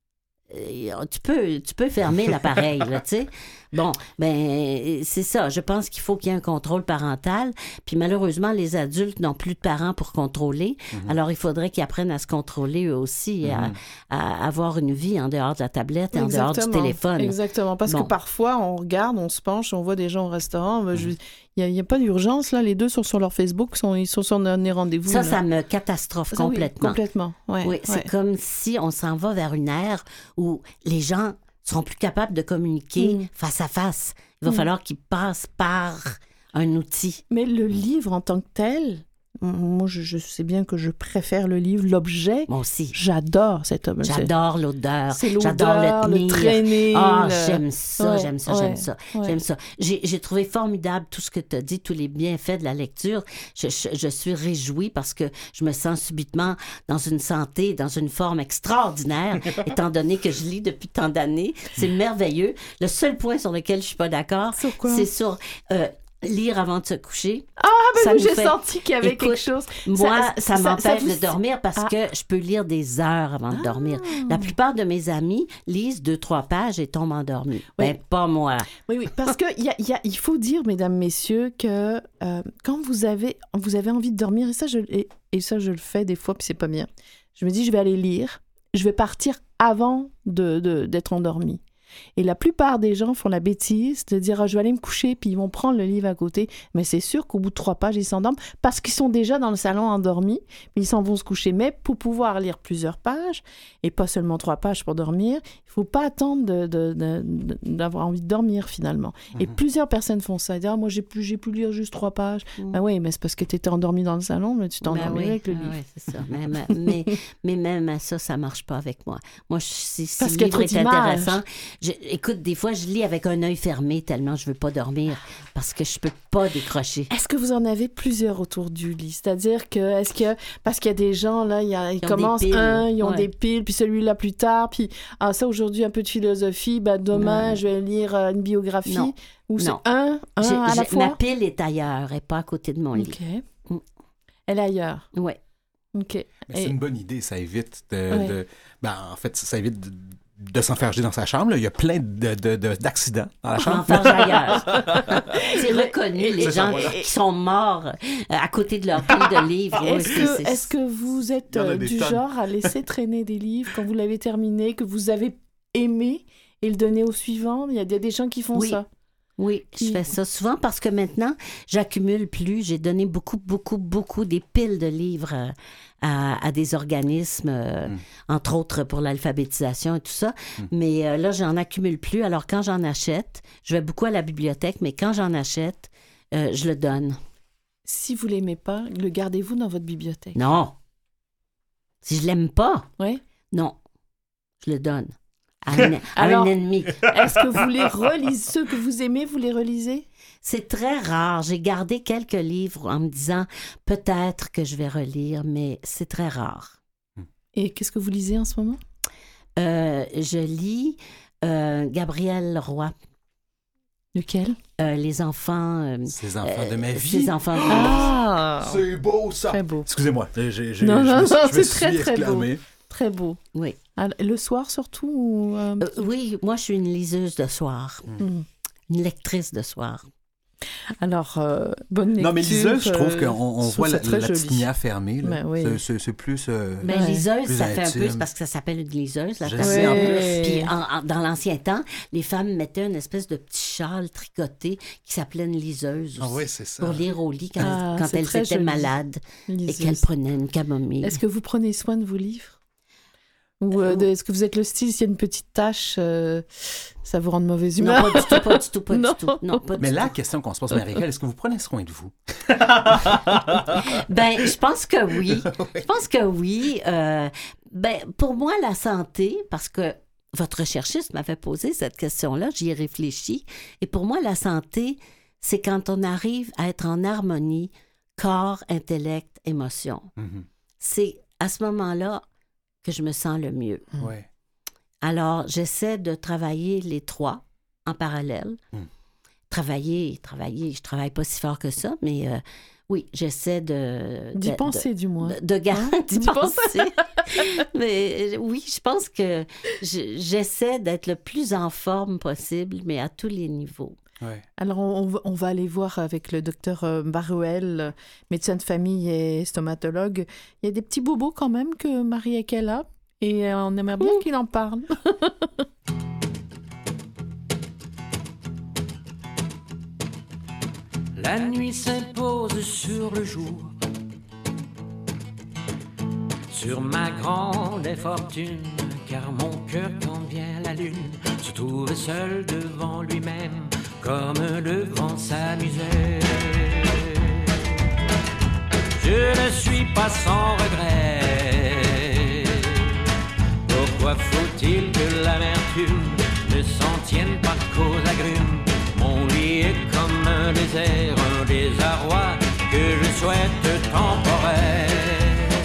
Euh, tu peux, tu peux fermer l'appareil, là, tu sais. Bon, ben c'est ça. Je pense qu'il faut qu'il y ait un contrôle parental. Puis malheureusement, les adultes n'ont plus de parents pour contrôler. Mm-hmm. Alors, il faudrait qu'ils apprennent à se contrôler eux aussi, mm-hmm. à, à avoir une vie en dehors de la tablette et Exactement. En dehors du téléphone. Exactement. Parce bon. que parfois, on regarde, on se penche, on voit des gens au restaurant. Mm-hmm. Je... Il n'y a, a pas d'urgence, là. Les deux sont sur leur Facebook, sont, ils sont sur les rendez-vous. Ça, là. ça me catastrophe ça, complètement. Oui, complètement, ouais, oui. Ouais. C'est comme si on s'en va vers une ère où les gens seront plus capables de communiquer mm. face à face. Il va mm. falloir qu'ils passent par un outil. Mais le livre en tant que tel, moi, je, je sais bien que je préfère le livre, l'objet. Moi aussi. J'adore cet objet. J'adore l'odeur. C'est l'odeur, J'adore le tenir. le traîner. Ah, le... j'aime ça, ouais, j'aime ça, ouais, j'aime ça, ouais. j'aime ça. J'ai, j'ai trouvé formidable tout ce que tu as dit, tous les bienfaits de la lecture. Je, je, je suis réjouie parce que je me sens subitement dans une santé, dans une forme extraordinaire, étant donné que je lis depuis tant d'années. C'est merveilleux. Le seul point sur lequel je suis pas d'accord, sur quoi? c'est sur... Euh, lire avant de se coucher. Ah, ben ça j'ai fait... senti qu'il y avait Écoute, quelque chose. Moi, ça, ça, ça m'empêche ça vous... de dormir parce ah. que je peux lire des heures avant de ah. dormir. La plupart de mes amis lisent deux, trois pages et tombent endormis. Oui. Ben, pas moi. Oui, oui, parce que y a, y a, il faut dire, mesdames, messieurs, que euh, quand vous avez, vous avez envie de dormir, et ça, je, et, et ça, je le fais des fois, puis c'est pas bien, je me dis, je vais aller lire, je vais partir avant de, de, d'être endormi. Et la plupart des gens font la bêtise de dire ah, « je vais aller me coucher » puis ils vont prendre le livre à côté. Mais c'est sûr qu'au bout de trois pages, ils s'endorment parce qu'ils sont déjà dans le salon endormis, puis ils s'en vont se coucher. Mais pour pouvoir lire plusieurs pages, et pas seulement trois pages pour dormir, il ne faut pas attendre de, de, de, de, d'avoir envie de dormir finalement. Mm-hmm. Et plusieurs personnes font ça. Ils disent ah, « moi, j'ai pu, j'ai pu lire juste trois pages. Mm. » Ben oui, mais c'est parce que tu étais endormi dans le salon, mais tu t'endormais ben oui. avec le livre. Ah, oui, c'est ça. mais, mais, mais même à ça, ça ne marche pas avec moi. Moi, je, si, si parce le livre est intéressant... Je, écoute, des fois, je lis avec un œil fermé tellement je veux pas dormir parce que je peux pas décrocher. Est-ce que vous en avez plusieurs autour du lit? C'est-à-dire que, est-ce que, parce qu'il y a des gens, là, il y a, ils, ils commencent un, ils ont ouais. des piles, puis celui-là plus tard, puis ah, ça, aujourd'hui, un peu de philosophie, ben, demain, non. je vais lire euh, une biographie. Non. Ou c'est non. un, un j'ai, à la j'ai, fois? Ma pile est ailleurs, elle n'est pas à côté de mon lit. OK. Mm. Elle est ailleurs? Oui. OK. Mais Et... c'est une bonne idée, ça évite de... Ouais. de ben, en fait, ça évite de... de s'enferger dans sa chambre. Là. Il y a plein de, de, de, d'accidents dans la chambre. S'enferger ailleurs. C'est reconnu, les c'est gens ça, voilà. qui sont morts à côté de leur pile de livres. Est-ce, oui, que, c'est, c'est... est-ce que vous êtes euh, du tonnes. genre à laisser traîner des livres quand vous l'avez terminé, que vous avez aimé et le donner au suivant? Il y a des, des gens qui font oui. ça. Oui, je fais ça souvent parce que maintenant, j'accumule plus. J'ai donné beaucoup, beaucoup, beaucoup des piles de livres à, à des organismes, euh, mm. entre autres pour l'alphabétisation et tout ça. Mm. Mais euh, là, j'en accumule plus. Alors, quand j'en achète, je vais beaucoup à la bibliothèque, mais quand j'en achète, euh, je le donne. Si vous l'aimez pas, le gardez-vous dans votre bibliothèque? Non. Si je l'aime pas, oui? non, je le donne. À un, à Alors, un ennemi. Est-ce que vous les relisez? Ceux que vous aimez, vous les relisez? C'est très rare. J'ai gardé quelques livres en me disant peut-être que je vais relire, mais c'est très rare. Et qu'est-ce que vous lisez en ce moment? Euh, je lis euh, Gabriel Roy. Lequel? Euh, les enfants... Euh, Ces enfants de ma vie. Ces enfants de ma vie. Ah! C'est beau, ça! Très beau. Excusez-moi. J'ai, j'ai, non, je non, me, non, je me c'est très, suis très exclamé. beau. Très beau. Oui. Alors, le soir surtout? Ou, euh... Euh, oui, moi, je suis une liseuse de soir. Mm. Une lectrice de soir. Alors, euh, bonne lecture. Non, mais liseuse, je trouve qu'on on voit la, la joli. tinnière fermée. Là. Ben oui. c'est, c'est, c'est plus. Euh, ben, ouais. liseuse, plus ça fait intime. un peu, c'est parce que ça s'appelle une liseuse. La je table. sais, en plus. Puis en, en, dans l'ancien temps, les femmes mettaient une espèce de petit châle tricoté qui s'appelait une liseuse. Ah oui, c'est ça. Pour lire au lit quand, ah, quand elles étaient malades liseuse. Et qu'elles prenaient une camomille. Est-ce que vous prenez soin de vos livres? Ou euh, de, est-ce que vous êtes le style, s'il y a une petite tache, euh, ça vous rend de mauvaise humeur? Non, pas du tout, pas du tout, pas non. du tout. Non, pas Mais du la tout. question qu'on se pose, Marie-École, est-ce que vous prenez soin de vous? Ben, je pense que oui. Je pense que oui. Euh, ben, pour moi, la santé, parce que votre recherchiste m'avait posé cette question-là, j'y ai réfléchi. Et pour moi, la santé, c'est quand on arrive à être en harmonie, corps, intellect, émotion. Mm-hmm. C'est à ce moment-là que je me sens le mieux. Ouais. Alors, j'essaie de travailler les trois en parallèle. Mm. Travailler, travailler, je travaille pas si fort que ça, mais euh, oui, j'essaie de... D'y de, penser, de, du moins. De, de gar- hein? d'y, d'y penser. Mais oui, je pense que je, j'essaie d'être le plus en forme possible, mais à tous les niveaux. Ouais. Alors, on, on va aller voir avec le docteur Baruel, médecin de famille et stomatologue. Il y a des petits bobos quand même que Marie-École a et on aimerait bien mmh. qu'il en parle. La nuit s'impose sur le jour, sur ma grande infortune, car mon cœur, quand vient la lune, se trouve seul devant lui-même, comme le vent s'amusait. Je ne suis pas sans regret. Pourquoi faut-il que l'amertume ne s'en tienne pas qu'aux agrumes? Mon lit est comme un désert, un désarroi que je souhaite temporaire.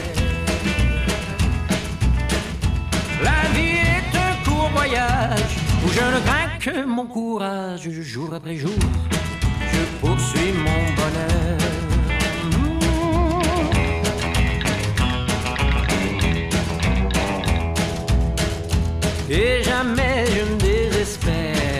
La vie est un court voyage où je ne crains que mon courage. Jour après jour, je poursuis mon bonheur. Et jamais je ne désespère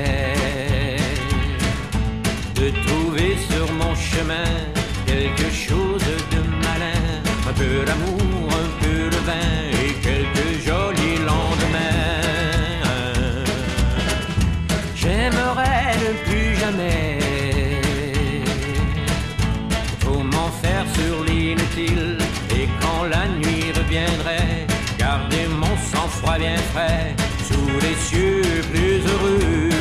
de trouver sur mon chemin quelque chose de malin, un peu d'amour, un peu de vin et quelques jolis lendemains. J'aimerais ne plus jamais trop m'en faire sur l'inutile, et quand la nuit reviendrait, garder mon sang-froid bien frais sous les cieux plus heureux.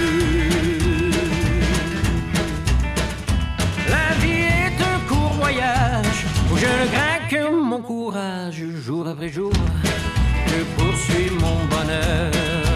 La vie est un court voyage où je ne crains que mon courage. Jour après jour, je poursuis mon bonheur.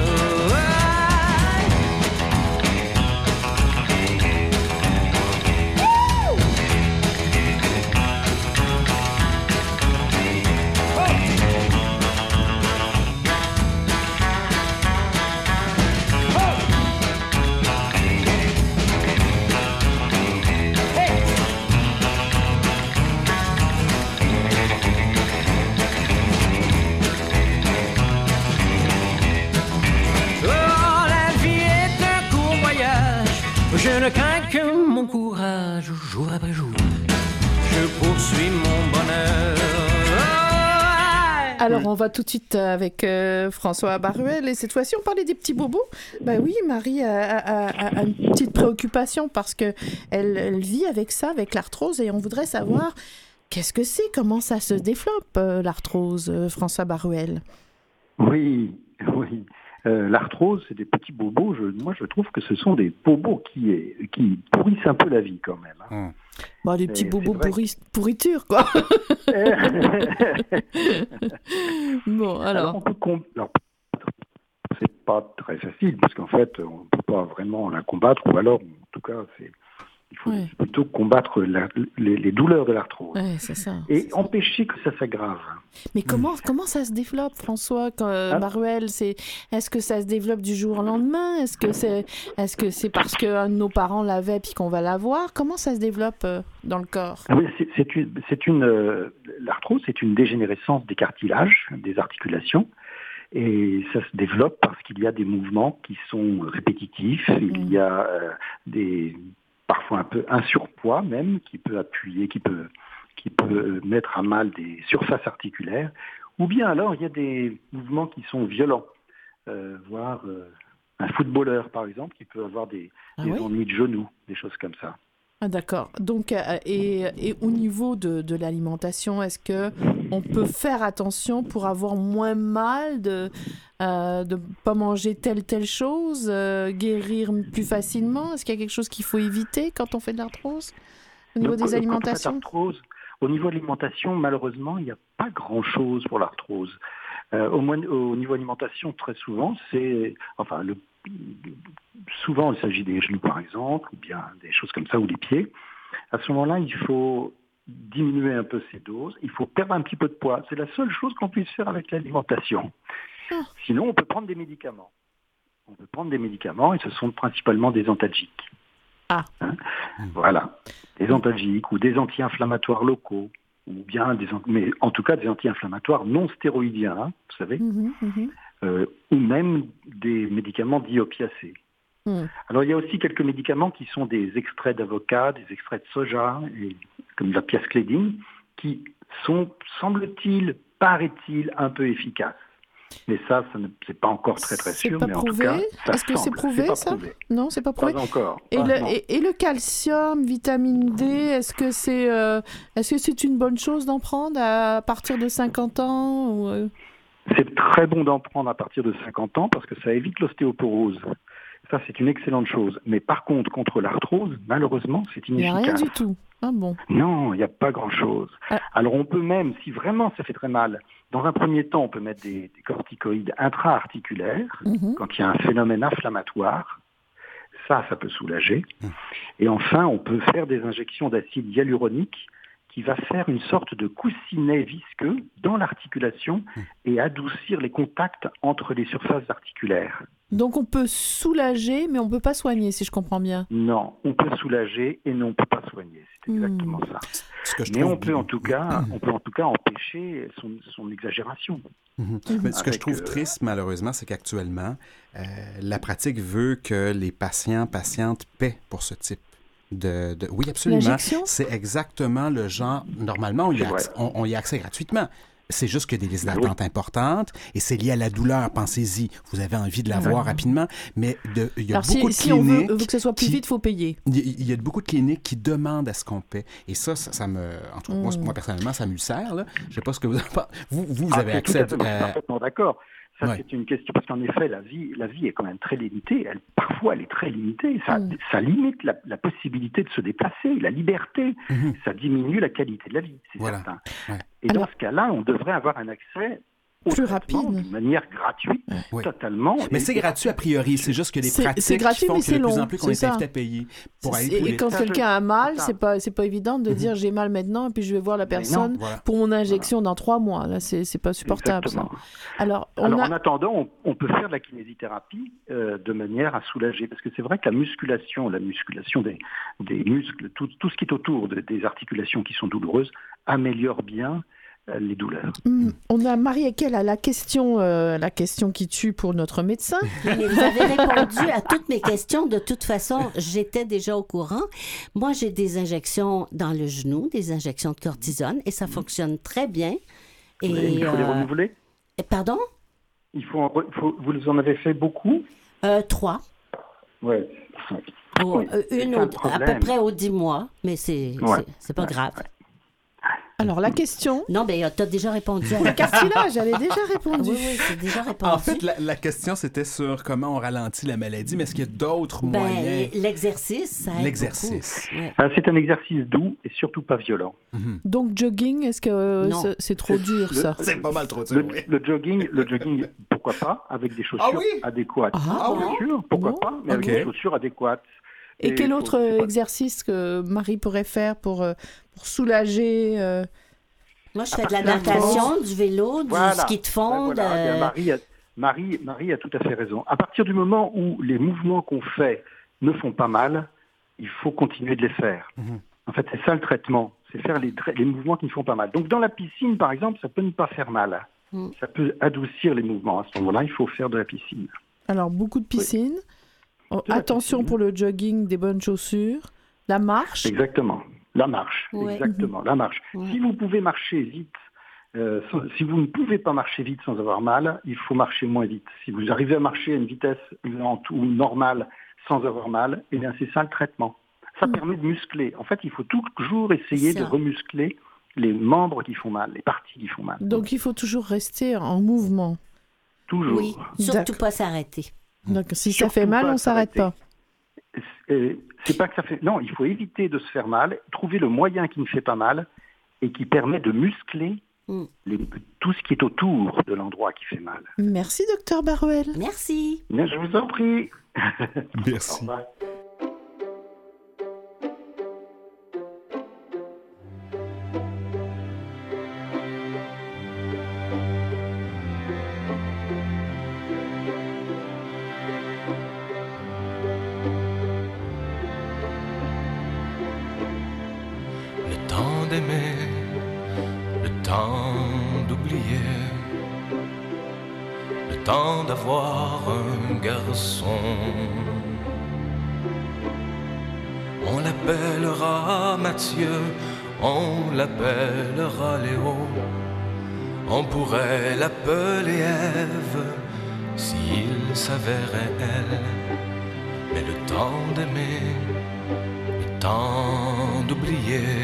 Je ne crains que mon courage, jour après jour, je poursuis mon bonheur. Alors, on va tout de suite avec euh, François Baruel, et cette fois-ci, on parlait des petits bobos. Ben oui, Marie a, a, a, a une petite préoccupation parce qu'elle elle vit avec ça, avec l'arthrose, et on voudrait savoir qu'est-ce que c'est, comment ça se développe, euh, l'arthrose, euh, François Baruel. Oui, oui. Euh, l'arthrose, c'est des petits bobos. Je, moi, je trouve que ce sont des bobos qui, est, qui pourrissent un peu la vie, quand même. Hein. Mmh. Bon, des petits Et bobos pourri, pourriture, quoi. Bon, alors... alors, on peut com- alors, c'est pas très facile, parce qu'en fait, on ne peut pas vraiment la combattre, ou alors, en tout cas, c'est... il faut ouais. plutôt combattre la, les, les douleurs de l'arthrose. Ouais, c'est ça, et c'est empêcher ça. que ça s'aggrave. Mais comment, mmh. comment ça se développe, François, quand, euh, ah. Baruel, c'est, est-ce que ça se développe du jour au lendemain? Est-ce que c'est, est-ce que c'est parce qu'un de nos parents l'avait puis qu'on va l'avoir? Comment ça se développe euh, dans le corps? Oui, c'est, c'est une, c'est une, euh, l'arthrose, c'est une dégénérescence des cartilages, des articulations. Et ça se développe parce qu'il y a des mouvements qui sont répétitifs. Mmh. Il y a euh, des... parfois un peu un surpoids même, qui peut appuyer, qui peut, qui peut mettre à mal des surfaces articulaires, ou bien alors il y a des mouvements qui sont violents, euh, voire euh, un footballeur par exemple, qui peut avoir des, ah des oui ennuis de genoux, des choses comme ça. Ah, d'accord. Donc, euh, et, et au niveau de, de l'alimentation, est-ce que on peut faire attention pour avoir moins mal de euh, de pas manger telle telle chose, euh, guérir plus facilement? Est-ce qu'il y a quelque chose qu'il faut éviter quand on fait de l'arthrose au niveau Donc, des alimentations? Quand on fait de l'arthrose, au niveau de l'alimentation, malheureusement, il n'y a pas grand-chose pour l'arthrose. Euh, au, moins, au niveau alimentation, très souvent, c'est enfin le souvent, il s'agit des genoux, par exemple, ou bien des choses comme ça, ou des pieds. À ce moment-là, il faut diminuer un peu ces doses. Il faut perdre un petit peu de poids. C'est la seule chose qu'on puisse faire avec l'alimentation. Oh. Sinon, on peut prendre des médicaments. On peut prendre des médicaments, et ce sont principalement des antalgiques. Ah. Hein, voilà. Des antalgiques ou des anti-inflammatoires locaux, ou bien des, mais en tout cas des anti-inflammatoires non stéroïdiens, hein, vous savez, mmh, mmh. Euh, ou même des médicaments dits opiacés. Mmh. Alors il y a aussi quelques médicaments qui sont des extraits d'avocat, des extraits de soja, et, comme la piasclédine, qui sont, semble-t-il, paraît-il, un peu efficaces. Mais ça, ça ne, c'est pas encore très très c'est sûr. Pas mais prouvé. En tout cas, ça Est-ce que semble. c'est prouvé, c'est ça prouvé. Non, c'est pas prouvé. Pas encore. Et, pas, le, et, et le calcium, vitamine D, est-ce que c'est, euh, est-ce que c'est une bonne chose d'en prendre à partir de cinquante ans ou euh... C'est très bon d'en prendre à partir de cinquante ans parce que ça évite l'ostéoporose. Ça, c'est une excellente chose. Mais par contre, contre l'arthrose, malheureusement, c'est Il n'y a inefficace. rien du tout. Ah bon. Non, il n'y a pas grand-chose. Ah. Alors on peut même, si vraiment ça fait très mal, dans un premier temps, on peut mettre des, des corticoïdes intra-articulaires Mhm. quand il y a un phénomène inflammatoire. Ça, ça peut soulager. Mmh. Et enfin, on peut faire des injections d'acide hyaluronique qui va faire une sorte de coussinet visqueux dans l'articulation et adoucir les contacts entre les surfaces articulaires. Donc on peut soulager, mais on ne peut pas soigner, si je comprends bien. Non, on peut soulager et non, on ne peut pas soigner. C'est exactement Mmh. ça. Ce que je Mais trouve on peut en tout cas, on peut en tout cas empêcher son, son exagération. Mhm. Mais ce que je Avec, trouve euh, triste, malheureusement, c'est qu'actuellement, euh, la pratique veut que les patients, patientes paient pour ce type de... de... Oui, absolument. L'injection? C'est exactement le genre... Normalement, on y, C'est a vrai. accès, on, on y a accès gratuitement. C'est juste que des listes Ben d'attente importantes et c'est lié à la douleur. Pensez-y, vous avez envie de la Ouais. voir rapidement, mais de- il y a Alors beaucoup si, de si on veut, cliniques... veut que ce soit plus qui- vite, il faut payer. Il y, il y a beaucoup de cliniques qui demandent à ce qu'on paie. Et ça, ça, ça me... En tout cas, moi, Mm. moi, personnellement, ça m'ulcère. Là. Je ne sais pas ce que vous en pensez. Vous, vous, vous Ah, avez c'est accès tout à fait, à... je suis parfaitement d'accord. Ça, Ouais. c'est une question, parce qu'en effet, la vie, la vie est quand même très limitée. Elle, parfois, elle est très limitée. Ça, Mm. ça limite la, la possibilité de se déplacer, la liberté. Mhm. Ça diminue la qualité de la vie, c'est Voilà. certain. Ouais. Et Alors- dans ce cas-là, on devrait avoir un accès au Plus traitement rapide. de manière gratuite, Oui. totalement. Mais Et- c'est gratuit a priori, c'est juste que les C'est- pratiques c'est gratuit, font mais que c'est de plus long, en plus qu'on c'est est ça. invité à payer pour aller Et, tous et les... quand Ça, quelqu'un je- a mal, c'est ça. c'est pas c'est pas évident de dire j'ai mal maintenant et puis je vais voir la Mais non, personne voilà. pour mon injection dans trois mois. Là, c'est c'est pas supportable. Ça. Exactement. Alors, on Alors, a en attendant, on, on peut faire de la kinésithérapie euh, de manière à soulager, parce que c'est vrai que la musculation, la musculation des, des muscles, tout, tout ce qui est autour de- des articulations qui sont douloureuses, améliore bien euh, les douleurs. Hmm, on a Marie-Equelle à la question euh, la question qui tue pour notre médecin. Mais vous avez répondu à toutes mes questions. De toute façon, j'étais déjà au courant. Moi, j'ai des injections dans le genou, des injections de cortisone, et ça fonctionne très bien. Et, il faut les euh, renouveler. Pardon? Il faut, en re- il faut- vous en avez fait beaucoup. Euh, trois. Ouais. Au- Oui, euh, c'est une ça, au- le à peu problème. près aux dix mois, mais c'est Ouais. c'est- c'est pas Ouais, grave. ouais. Alors la question, Non, mais tu as déjà répondu à le la question. cartilage, elle est déjà Ah répondu. oui, oui, c'est déjà répondu. En fait, la, la question, c'était sur comment on ralentit la maladie, mais est-ce qu'il y a d'autres Ben, moyens? l'exercice, ça aide L'exercice. beaucoup. Ouais. Ah, c'est un exercice doux et surtout pas violent. Mhm. Donc jogging, est-ce que euh, Non. c'est- c'est trop dur Le- ça? C'est pas mal trop Le, dur, oui. le jogging, le jogging, pourquoi pas, avec des chaussures Ah oui? adéquates. Ah bien bon? sûr, pourquoi Bon, pas, mais avec ok. des chaussures adéquates. Et quel faut- autre c'est pas- exercice que Marie pourrait faire pour, euh, pour soulager euh, Moi, je fais de la La natation, du vélo, du Voilà. ski de fond. Ben voilà, de- bien, Marie, a, Marie, Marie a tout à fait raison. À partir du moment où les mouvements qu'on fait ne font pas mal, il faut continuer de les faire. Mhm. En fait, c'est ça le traitement, c'est faire les, tra- les mouvements qui ne font pas mal. Donc dans la piscine, par exemple, ça peut ne pas faire mal. Mm. Ça peut adoucir les mouvements. À ce moment-là, il faut faire de la piscine. alors beaucoup de piscine. Oh, De la attention piscine. pour le jogging, des bonnes chaussures, la marche. Exactement. La marche, Ouais. exactement, la marche. Ouais. Si vous pouvez marcher vite, euh, sans- si vous ne pouvez pas marcher vite sans avoir mal, il faut marcher moins vite. Si vous arrivez à marcher à une vitesse lente ou normale sans avoir mal, eh bien c'est ça le traitement. Ça Mm. permet de muscler. En fait, il faut toujours essayer Ça. de remuscler les membres qui font mal, les parties qui font mal. Donc il faut toujours rester en mouvement. Toujours. Oui, surtout D'accord. pas s'arrêter. Donc si ça Surtout fait mal, pas on s'arrête s'arrêter. pas. Euh, C'est pas que ça fait. Non, il faut éviter de se faire mal, trouver le moyen qui ne fait pas mal et qui permet de muscler Mm. les- tout ce qui est autour de l'endroit qui fait mal. Merci docteur Baruel. Merci. Bien, je vous en prie. Au Merci. revoir. Le temps d'aimer, le temps d'oublier, le temps d'avoir un garçon. On l'appellera Mathieu, on l'appellera Léo, on pourrait l'appeler Ève s'il s'avérait elle. Mais le temps d'aimer, le temps d'oublier,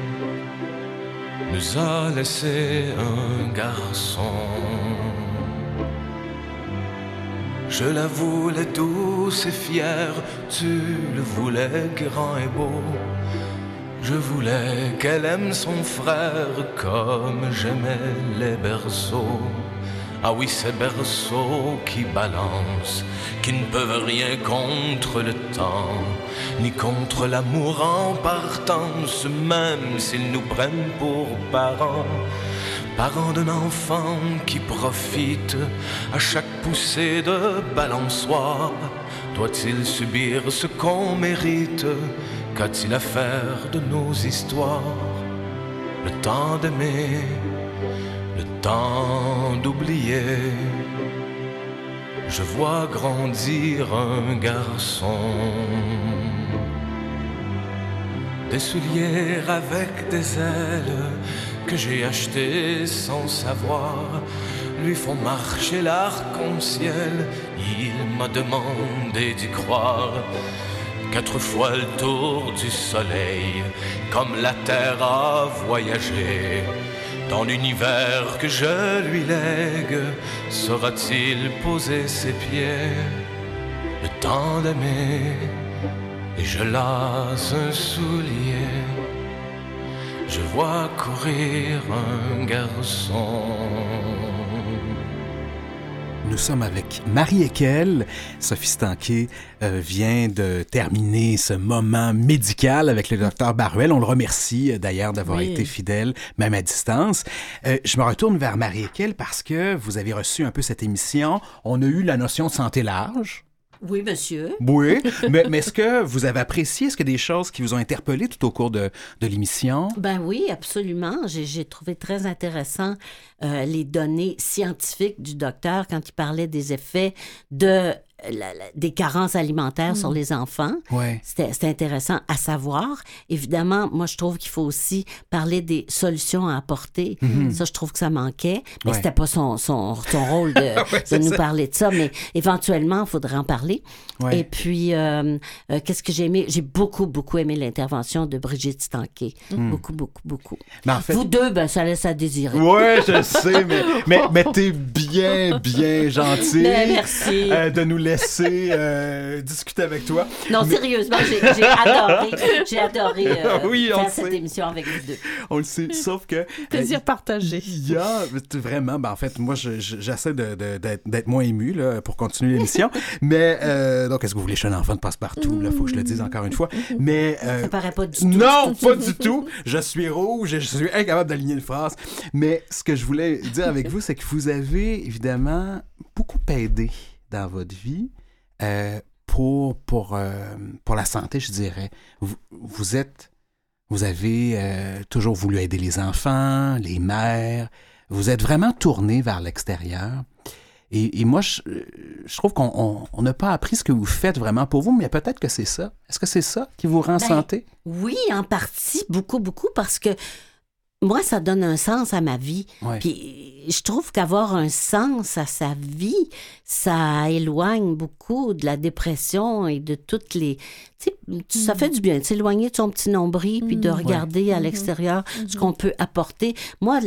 nous a laissé un garçon. Je la voulais douce et fière, tu le voulais grand et beau. Je voulais qu'elle aime son frère comme j'aimais les berceaux. Ah oui, ces berceaux qui balancent, qui ne peuvent rien contre le temps, ni contre l'amour en partance, même s'ils nous prennent pour parents. Parents d'un enfant qui profite à chaque poussée de balançoire. Doit-il subir ce qu'on mérite? Qu'a-t-il à faire de nos histoires? Le temps d'aimer, le temps d'oublier. Je vois grandir un garçon. Des souliers avec des ailes que j'ai achetés sans savoir lui font marcher l'arc-en-ciel. Il m'a demandé d'y croire. Quatre fois le tour du soleil, comme la terre a voyagé. Dans l'univers que je lui lègue, saura-t-il poser ses pieds? Le temps d'aimer, et je lasse un soulier. Je vois courir un garçon. Nous sommes avec Marie Ekel. Sophie Stanquet euh, vient de terminer ce moment médical avec le docteur Baruel. On le remercie euh, d'ailleurs d'avoir oui. été fidèle, même à distance. Euh, je me retourne vers Marie Ekel parce que vous avez reçu un peu cette émission. On a eu la notion de santé large. Oui, monsieur. Oui, mais, mais est-ce que vous avez apprécié, est-ce qu'il y a des choses qui vous ont interpellé tout au cours de, de l'émission? Ben oui, absolument. J'ai, j'ai trouvé très intéressant euh, les données scientifiques du docteur quand il parlait des effets de... La, la, des carences alimentaires mmh. sur les enfants. Ouais. C'était, c'était intéressant à savoir. Évidemment, moi, je trouve qu'il faut aussi parler des solutions à apporter. Mmh. Ça, je trouve que ça manquait. Mais ouais. c'était pas son, son, son rôle de, ouais, de nous ça. parler de ça. Mais éventuellement, il faudrait en parler. Ouais. Et puis, euh, euh, qu'est-ce que j'ai aimé? J'ai beaucoup, beaucoup aimé l'intervention de Brigitte Stanquet. Mmh. Beaucoup, beaucoup, beaucoup. Mais en fait... Vous deux, ben, ça laisse à désirer. Oui, je sais, mais, mais, mais t'es bien, bien gentil. Mais merci. Euh, de nous laisser laisser euh, discuter avec toi. Non, mais... sérieusement, j'ai, j'ai adoré, j'ai adoré euh, oui, faire cette émission avec vous deux. On le sait, sauf que... Plaisir euh, partagé. Il y a vraiment, ben en fait, moi, je, je, j'essaie de, de, d'être, d'être moins ému là, pour continuer l'émission, mais euh, donc, est-ce que vous voulez chez un enfant de passe-partout? Il faut que je le dise encore une fois. Mais, euh, ça paraît pas du tout. Non, pas du tout. Je suis rouge et je suis incapable d'aligner une phrase. Mais ce que je voulais dire avec vous, c'est que vous avez évidemment beaucoup aidé dans votre vie euh, pour, pour, euh, pour la santé, je dirais. Vous, vous êtes, vous avez euh, toujours voulu aider les enfants, les mères. Vous êtes vraiment tourné vers l'extérieur. Et, et moi, je, je trouve qu'on n'a pas appris ce que vous faites vraiment pour vous, mais peut-être que c'est ça. Est-ce que c'est ça qui vous rend ben, santé? Oui, en partie, beaucoup, beaucoup, parce que moi, ça donne un sens à ma vie. Ouais. Puis je trouve qu'avoir un sens à sa vie, ça éloigne beaucoup de la dépression et de toutes les... Tu sais, ça fait du bien de s'éloigner de son petit nombril puis de regarder ouais. à l'extérieur mm-hmm. ce qu'on peut apporter. Moi,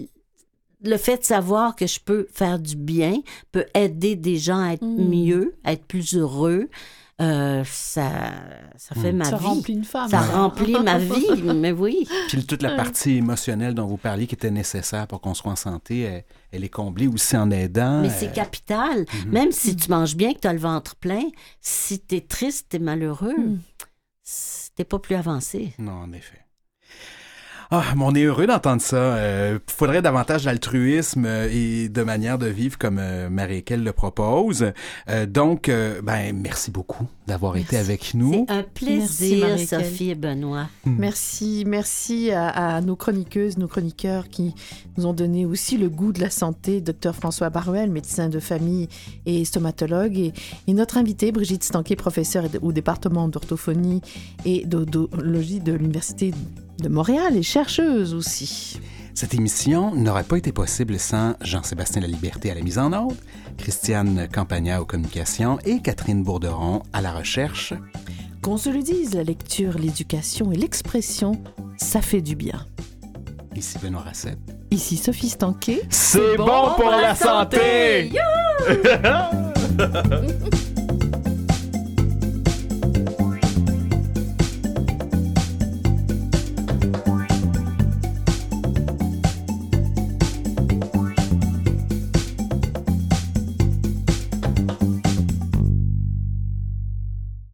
le fait de savoir que je peux faire du bien peut aider des gens à être mm. mieux, à être plus heureux. Euh, ça, ça fait mmh. ma ça vie. Ça remplit une femme. Ça remplit ma vie, mais oui. Puis toute la partie émotionnelle dont vous parliez qui était nécessaire pour qu'on soit en santé, elle, elle est comblée aussi en aidant. Mais c'est capital. Mmh. Même si tu manges bien, que tu as le ventre plein, si tu es triste, tu es malheureux, mmh. t'es pas plus avancé. Non, en effet. Ah, mais on est heureux d'entendre ça. Il euh, faudrait davantage d'altruisme euh, et de manière de vivre comme euh, Marie-Ekel le propose. Euh, donc, euh, ben, merci beaucoup d'avoir merci. été avec nous. C'est un plaisir, merci, Sophie et Benoît. Mmh. Merci, merci à, à nos chroniqueuses, nos chroniqueurs qui nous ont donné aussi le goût de la santé. Docteur François Baruel, médecin de famille et stomatologue. Et, et notre invitée, Brigitte Stanquet, professeure au département d'orthophonie et d'odologie de l'Université de Montréal et chercheuse aussi. Cette émission n'aurait pas été possible sans Jean-Sébastien Laliberté à la mise en onde, Christiane Campagna aux communications et Catherine Bourderon à la recherche. Qu'on se le dise, la lecture, l'éducation et l'expression, ça fait du bien. Ici Benoît Racette. Ici Sophie Stanquet. C'est, C'est bon, bon pour, pour la santé, santé. Bye.